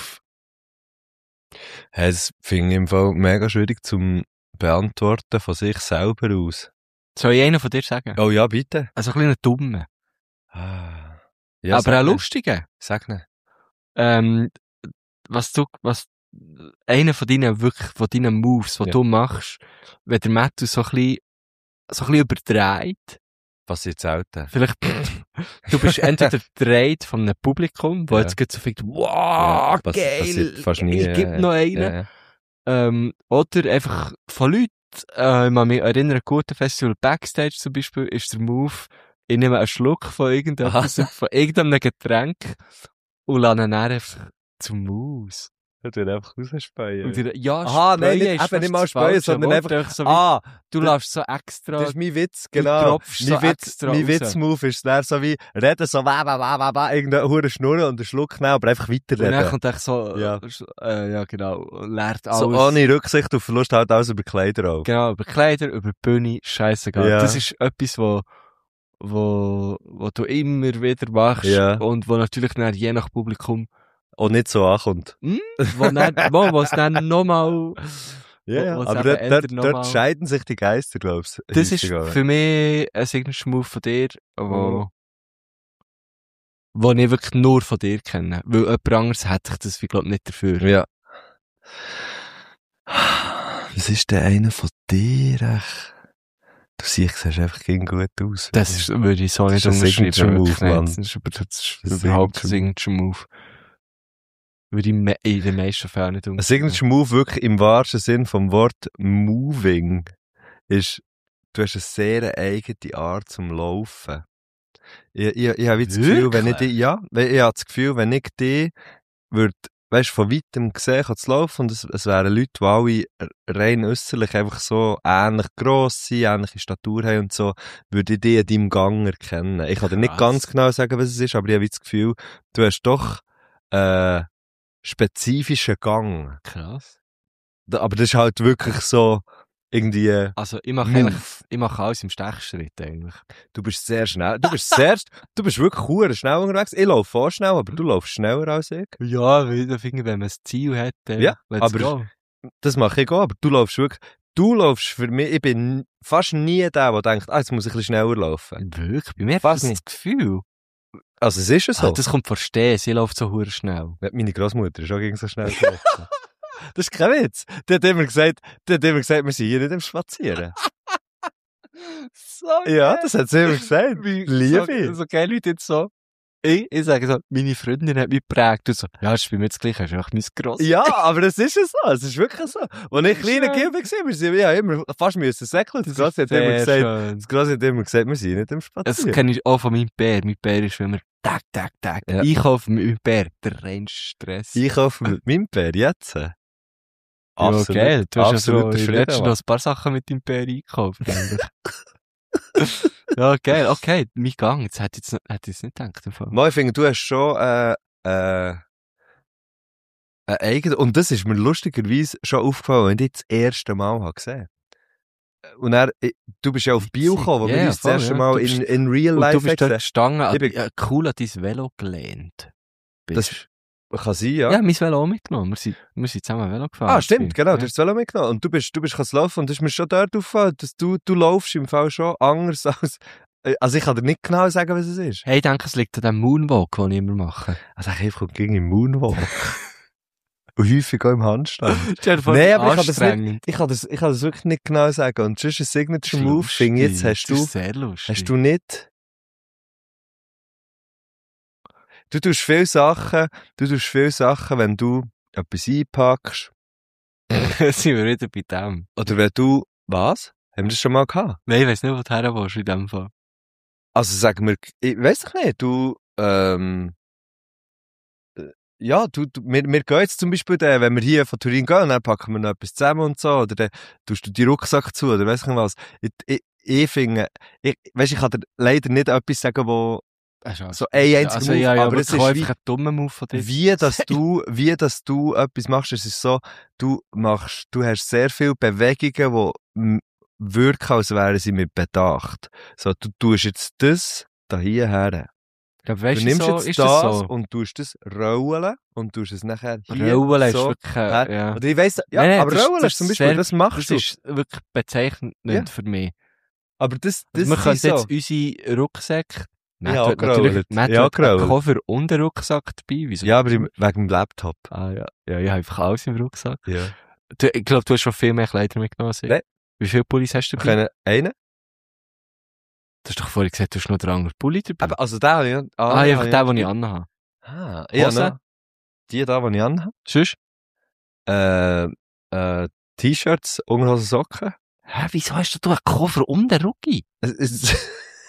Hey, das finde ich im Fall mega schwierig zum Beantworten von sich selber aus. Soll ich einen von dir sagen? Oh ja, bitte. Also ein kleiner Dumme. Ah. Ja, aber sag ein nicht. lustiger. Sag nicht. Ähm, was du, was, einer von deinen, wirklich, von deinen Moves, die Ja. du machst, wenn der Matthew so ein bisschen, so ein bisschen überdreht, Passiert selten. vielleicht, du bist entweder dreht von einem Publikum, wo Ja. jetzt geht so findet, wow, Ja, pass- geil, passiert fast nie, ich geb ja, noch einen. Ja, ja. Ähm, oder einfach von Leuten, äh, ich kann mich erinnern, ein guter Festival Backstage zum Beispiel, ist der Move, ich nehme einen Schluck von irgendetwas, von irgendeinem Getränk und lasse ihn dann einfach zum Maus. Du tust einfach rausspeien. Und ihr, ja, Aha, nein, Speuen nicht, ist eben nicht fast mal das speuen, falsche sondern Wort, einfach, so wie, ah, du das- lässt so extra, das ist mein Witz, du genau. tropfst Mein so Witz, extra mein raus. Witzmove ist dann so wie, reden so, wa, wa, wa, wa, wa, irgendeine hure Schnurren und einen Schluck nehmen, aber einfach und dann weiterreden. kommt echt so, Ja. äh, ja genau, lernt alles. So ohne Rücksicht auf Verlust halt alles über Kleider auch. Genau, über Kleider, über die Bühne, scheißegal. Ja. Das ist etwas, wo, wo, wo du immer wieder machst Ja. und wo natürlich dann je nach Publikum, Und nicht so ankommt. wo dann, wo, wo es dann nochmal, Ja, ja. Wo- wo's Aber eben dort, eher dort, noch dort mal- scheiden sich die Geister, glaubst du. das ist für mich ein Signature Move von dir, wo, Mhm. wo ich wirklich nur von dir kenne. Weil jemand anderes hätte ich das, ich glaube, nicht dafür. Ja. Was ist denn einer von dir, echt? Du siehst, siehst einfach gegen gut aus. Das ist, würde ich so Das nicht ist ein unterschreiben. Signature wirklich Move, nicht. Mann. Das ist, über- das ist Das ist ein überhaupt ein Signature Signature Move. Würde ich me- in den meisten Fällen nicht Ein unterschreiben. Signature Move wirklich im wahrsten Sinn vom Wort moving ist, du hast eine sehr eigene Art zum Laufen. Ich, ich, ich habe das Gefühl, wenn ich Wirklich? die, ja, ich habe das Gefühl, wenn ich die würde, weißt, von weitem gesehen zu laufen und es, es wären Leute, die alle rein äußerlich einfach so ähnlich gross sind, ähnliche Statur haben und so, würde ich die in deinem Gang erkennen. Ich kann dir nicht Krass. ganz genau sagen, was es ist, aber ich habe das Gefühl, du hast doch äh, spezifischen Gang. Krass. Da- Aber das ist halt wirklich so irgendwie, Also, ich mache Move. eigentlich, ich mache alles im Stechschritt eigentlich. du bist sehr schnell, du bist sehr, du bist wirklich hure schnell unterwegs. Ich laufe auch schnell, aber du laufst schneller als ich. Ja, weil ich finde, wenn man ein Ziel hat, dann Ja, let's aber- go. Das mache ich auch, aber du laufst wirklich, du laufst für mich, ich bin fast nie der, der denkt, ah, jetzt muss ich ein bisschen schneller laufen. Wirklich? Bei mir hat Fast das nicht. das Gefühl. Also es ist ja so. Ah, das kommt von Stehen, sie läuft so hure schnell. Meine Großmutter ist auch gegen so schnell gelaufen. Das ist kein Witz. Die hat immer gesagt, die hat immer gesagt, wir sind hier nicht am Spazieren. So Ja, das hat sie immer gesagt. Liebe so, ich. so geil Leute jetzt so. Ich, ich sage so, meine Freundin hat mich geprägt. Und so, ja, das ist bei mir das Gleiche, das ist einfach mein Gross. Ja, aber das ist ja so. Es ist wirklich so. Als ich kleiner Schön. Kind war, wir sind ja immer fast müssen säckeln. Das das Grossi ist hat immer sehr gesagt, schön. das Grossi hat immer gesagt, wir sind nicht am Das Spazieren. kenne ich auch von meinem Bär. Mein Bär ist, wenn wir Tag, Tag, Tag. Ja. Einkaufen mit meinem Bär, der reinste Stress. Einkaufen mit meinem Bär jetzt. ja, Absolut. geil. Du hast ja so absoluter in Frieden, letztens Mann. noch ein paar Sachen mit deinem Bär einkauft. eigentlich. Ja, geil. Okay, mein Gang. Jetzt hätte ich jetzt, hätte ich jetzt nicht gedacht. im Fall. Mal, ich finde, du hast schon, äh, äh, ein eigen, und das ist mir lustigerweise schon aufgefallen, wenn ich dich das erste Mal habe gesehen. Und er, ich, du bist ja auf Biel Witzig. gekommen, wo Ja, wir uns voll, das erste ja. Mal Du in, bist- in real Und life du bist dort gesehen. gestanden, Ich an, bin- ja, cool an dein Velo gelehnt. Das Bist. kann sein, ja. Ja, mein Velo auch mitgenommen. Wir sind, wir sind zusammen Velo gefahren. Ah, stimmt, genau, Ja. du hast das Velo mitgenommen. Und du bist, du bist laufen und das ist mir schon dort aufgefallen, dass du, du laufst im Fall schon anders als, äh, also ich kann dir nicht genau sagen, was es ist. Hey, ich denke, es liegt an dem Moonwalk, den ich immer mache. Also ich einfach gegen im Moonwalk. Und häufig auch im Handstand. Stell dir vor, Nee, das aber ich kann das anstrengend. Ich kann das, ich kann das wirklich nicht genau sagen. Und sonst ein Signature Move, Lustig. finde ich, jetzt hast Das du, ist sehr lustig. hast du nicht. Du tust viele Sachen, du tust viele Sachen, wenn du etwas einpackst. sind wir wieder bei dem. Oder wenn du, was? Haben wir das schon mal gehabt? Nein, ich weiss nicht, wo du her willst in dem Fall. Also sagen wir, ich weiss doch nicht, du, ähm, äh, ja, du, du wir, wir gehen jetzt zum Beispiel, dann, wenn wir hier von Turin gehen, dann packen wir noch etwas zusammen und so, oder dann tust du die Rucksack zu, oder weiss ich nicht was. Ich, ich, ich finde, ich, weiss, ich kann dir leider nicht etwas sagen, wo so ein einziger also, Move, ja, ja, aber es wirklich ist einfach wie, ein dummer Move von dir. wie, dass du, wie, dass du etwas machst, es ist so, du machst, du hast sehr viele Bewegungen, die m- wirken, als wären sie mit Bedacht. So, du tust jetzt das da hierher. Ja, Du weißt du, nimmst so, jetzt ist das das so? und tust das rollen und tust es nachher hier Rollen ist so wirklich, her. äh, ja. Oder ich weiss, ja, Nein, nein, aber das ist- rollen das ist zum ist Beispiel, sehr- das machst Das du. ist wirklich bezeichnend Ja. für mich. Aber das, das Also wir können sind so. jetzt unsere Rucksäcke, Ja, Matt hat gerollt. natürlich Matt Ja, hat einen gerollt. Koffer und einen Rucksack dabei. Wieso? Ja, aber im- wegen dem Laptop. Ah, ja. Ja, ich habe einfach alles im Rucksack. Ja. Du, ich glaube, du hast schon viel mehr Kleider mitgenommen als ich. Nein. Wie viele Pullis hast du Wir dabei? können einen. Du hast doch vorhin gesagt, du hast noch den anderen Pulli dabei. Eben, also den habe ich, ah, habe einfach ich den, den ich anhabe. Ah, ja, Hose? noch. Die da, die ich anhabe. Sonst? Äh, äh, T-Shirts, Unterhosen, Socken. Hä, wieso hast du einen Koffer und einen Rucki? Es ist-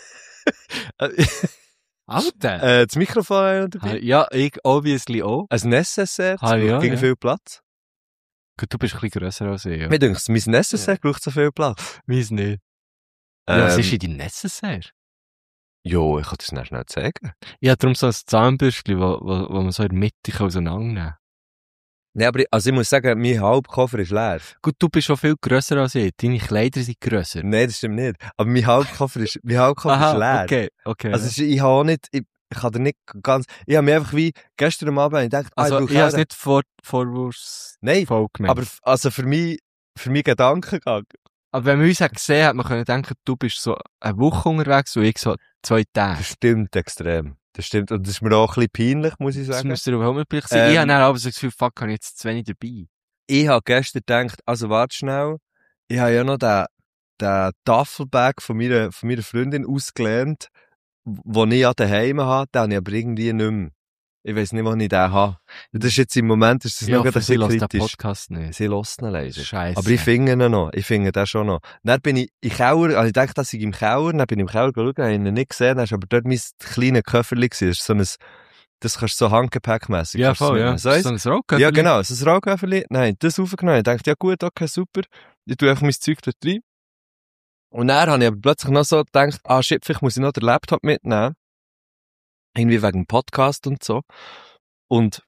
Alter! äh, das Mikrofon habe ich noch dabei. Ja, ich obviously auch. Ein Necessaire, das Ah, ja, braucht gegen ja. viel Platz. Gut, du bist ein bisschen grösser als ich, ja. Mir denkt, mein Necessaire braucht so viel Platz. Meins nicht. Ja, was Ähm, ist in deinem Necessaire? Jo, ich kann das nicht schnell zeigen. Ja, darum so ein Zahnbürstchen, wo, wo, wo man so in der Mitte auseinandernehmen kann. Nee, aber ich, also ich muss sagen, mein Halbkoffer ist leer. Gut, du bist schon viel grösser als ich. Deine Kleider sind grösser. Nein, das stimmt nicht. Aber mein Halbkoffer ist, mein Halbkoffer ist leer. okay, okay. Also es ist- ich habe auch nicht, ich, ich kann dir nicht ganz, ich habe mir einfach wie gestern am Abend gedacht, ah, also, ich ich brauche habe es einen. nicht vor, vorwurfs Nein, voll gemeint. aber f- also für mich, für mich Gedankengang. Aber wenn man uns hat gesehen hat, man können denken, du bist so eine Woche unterwegs und ich so zwei Tage. Das stimmt extrem. Das stimmt. Und das ist mir auch ein bisschen peinlich, muss ich Das sagen. müsste überhaupt nicht sein. Ähm, ich habe dann aber so das Gefühl, fuck, habe ich jetzt zu wenig dabei. Ich habe gestern gedacht, also warte schnell, ich habe ja noch den, den Duffelbag von meiner, von meiner Freundin ausgelernt, den ich ja daheim habe, den habe ich aber irgendwie nicht mehr. Ich weiss nicht, wo ich den habe. Das ist jetzt im Moment, ist das Ja, noch gerade ein sie bisschen hört den kritisch. Podcast nicht. Sie hören ihn leider. Scheiße. Aber ich finde ihn noch. Ich finde den schon noch. Dann bin ich im Keller, also ich dachte, dass ich im Keller, dann bin ich im Keller geschaut, habe ihn nicht gesehen, dann ist aber dort mein kleines Köfferchen gewesen. Das ist so ein, das kannst du so handgepäckmässig. Ja, kannst du voll, ja. mitnehmen. So eins? So ein Rollköfferli. Ja, genau, so ein Rollköfferli. Nein, das aufgenommen. Ich dachte, ja gut, okay, super. Ich tue einfach mein Zeug dort rein. Und dann habe ich aber plötzlich noch so gedacht, ah shit, vielleicht muss ich noch den Laptop mitnehmen. Irgendwie wegen dem Podcast und so. Und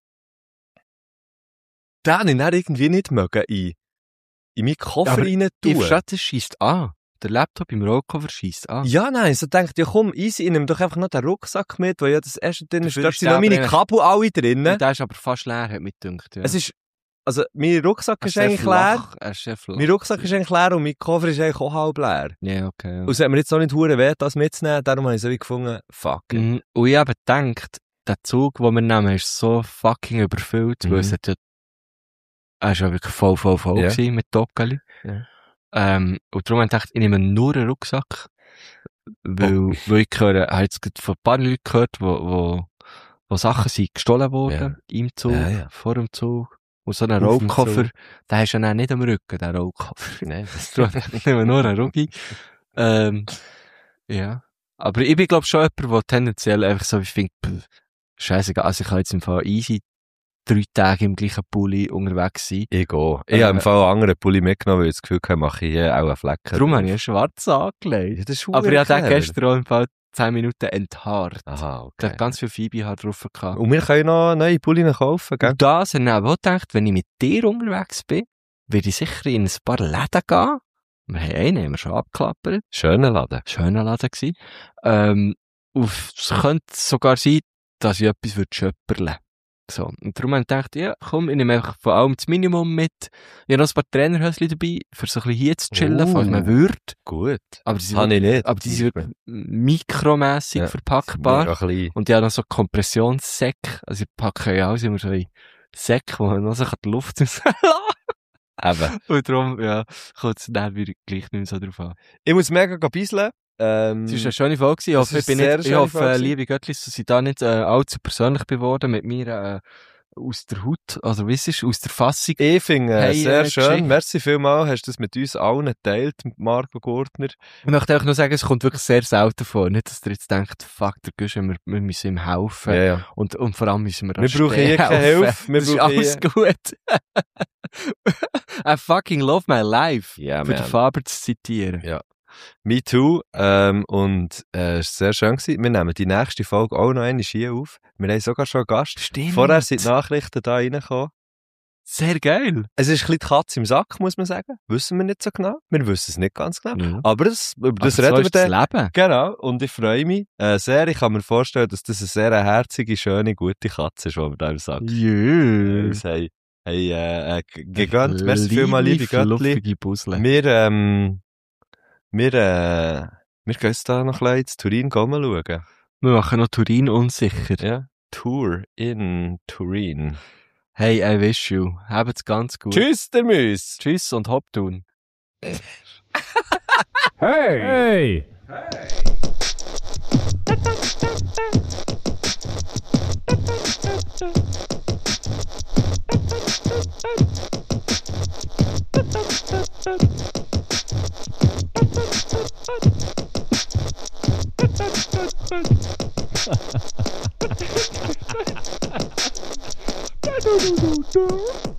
den habe ich dann irgendwie nicht mögen in, in meinen Koffer Aber rein Ich tun. verstehe, das scheisst an. Der Laptop im Rollkoffer scheisst an. Ja, nein, so denkt, ja komm, easy, ich nehme doch einfach noch den Rucksack mit, weil ja das erste drin ist, Dafür da ist sind noch meine selber Kabel alle drin. Und der ist aber fast leer, hat mich gedacht. Ja. Es ist, also, mein Rucksack Er ist eigentlich leer. flach. Er ist sehr flach. Mein Rucksack ist eigentlich leer und mein Koffer ist eigentlich auch halb leer. Ja, okay. Ja. Und es hat mir jetzt auch nicht verdammt weh, das mitzunehmen, darum habe ich so wie gefunden, fuck. Mhm. Und ich habe gedacht, der Zug, den wir nehmen, ist so fucking überfüllt, Mhm. weil es hat ja, er ist ja wirklich voll, voll, voll Ja. gewesen mit Tockeli. Ja. Ähm, und darum habe ich gedacht, ich nehme nur einen Rucksack, weil, weil ich höre, habe jetzt gerade von ein paar Leuten gehört, wo, wo, wo Sachen sind gestohlen worden, im Zug, Ja, ja. vor dem Zug. Und so einen Auf dem Rollkoffer, Zug. der ist ja dann nicht am Rücken, der Rollkoffer. Nein. Darum ich nehme nur einen Rucki. Ähm, ja. Aber ich bin, glaube ich, schon jemand, der tendenziell einfach so, ich finde, scheißegal, also ich kann jetzt im Fall easy drei Tage im gleichen Pulli unterwegs sein. Ich gehe. Ich Äh, habe im Fall einen anderen Pulli mitgenommen, weil ich das Gefühl hatte, mache ich hier auch einen Flecken. Darum habe ich einen schwarzen angelegt. Ja, das ist Aber ich habe den clever. gestern auch im Fall zehn Minuten enthaart. Aha, Da okay. hat ganz viel Phoebe-Haar drauf gehabt. Und wir können noch neue Pulli kaufen, gell? Und das habe ich auch gedacht, wenn ich mit dir unterwegs bin, werde ich sicher in ein paar Läden gehen. Wir haben einen, haben wir schon abgeklappert. Schöner Laden. Schöner Laden gewesen. Ähm, und es könnte sogar sein, dass ich etwas würde schöpperle. So. Und darum habe ich gedacht, ja, komm, ich nehme einfach vor allem das Minimum mit. Ich habe noch ein paar Trainerhöschen dabei, für so ein bisschen hier zu chillen, Oh. falls man würde. Gut. Aber die sind Habe ich nicht. aber die sind wirklich mikromässig Ja, verpackbar. Mega klein. Und die haben noch so Kompressionssäcke. Also, ich packe ja alles immer so in Säcke, wo man noch so die Luft rauslassen kann. Eben. Und darum, ja, kommt es dann wieder gleich nicht mehr so drauf an. Ich muss mega pieseln. Ähm, Es war eine schöne Folge gewesen. Ich es hoffe, ich, ist bin sehr nicht, ich schöne hoffe, Folge äh, gewesen. liebe Göttlis, dass ich da nicht äh, allzu persönlich geworden mit mir äh, aus der Haut, also wie es ist, aus der Fassung. Ich finde äh, Hey, sehr äh, schön. Geschichte. Merci vielmals, hast du das mit uns allen geteilt, mit Marco Gurtner. Ich möchte auch noch sagen, es kommt wirklich sehr selten vor. Nicht, dass ihr jetzt denkt, fuck, der Guschen, wir, wir müssen ihm helfen. Ja, ja. Und, und vor allem müssen wir Wir an brauchen Stehen hier keine helfen. Hilfe. Wir Das ist brauchen alles gut. I fucking love my life. Ja, Für den man. Faber zu zitieren. Ja. Me too. Ähm, und äh, es war sehr schön gewesen. Wir nehmen die nächste Folge auch noch einmal hier auf. Wir haben sogar schon einen Gast. Stimmt. Vorher sind die Nachrichten da reingekommen. Sehr geil. Es ist ein bisschen die Katze im Sack, muss man sagen. Wissen wir nicht so genau. Wir wissen es nicht ganz genau. Ja. Aber das, über das Aber so reden wir ist das dann. Leben. Genau. Und ich freue mich äh, sehr. Ich kann mir vorstellen, dass das eine sehr herzige, schöne, gute Katze ist, die wir da im Sack Jö. uns haben, haben äh, äh, gegönnt. Merci vielmals, liebe Göttli. fluffige Puzzle. Wir, ähm, wir, äh, wir gehen jetzt da noch ein bisschen ins Turin schauen. Wir machen noch Turin unsicher. Ja. Tour in Turin. Hey, I wish you. Habt's ganz gut. Tschüss, der Müs! Tschüss und Hoptun. Hey! Hey! Du, du, du, du.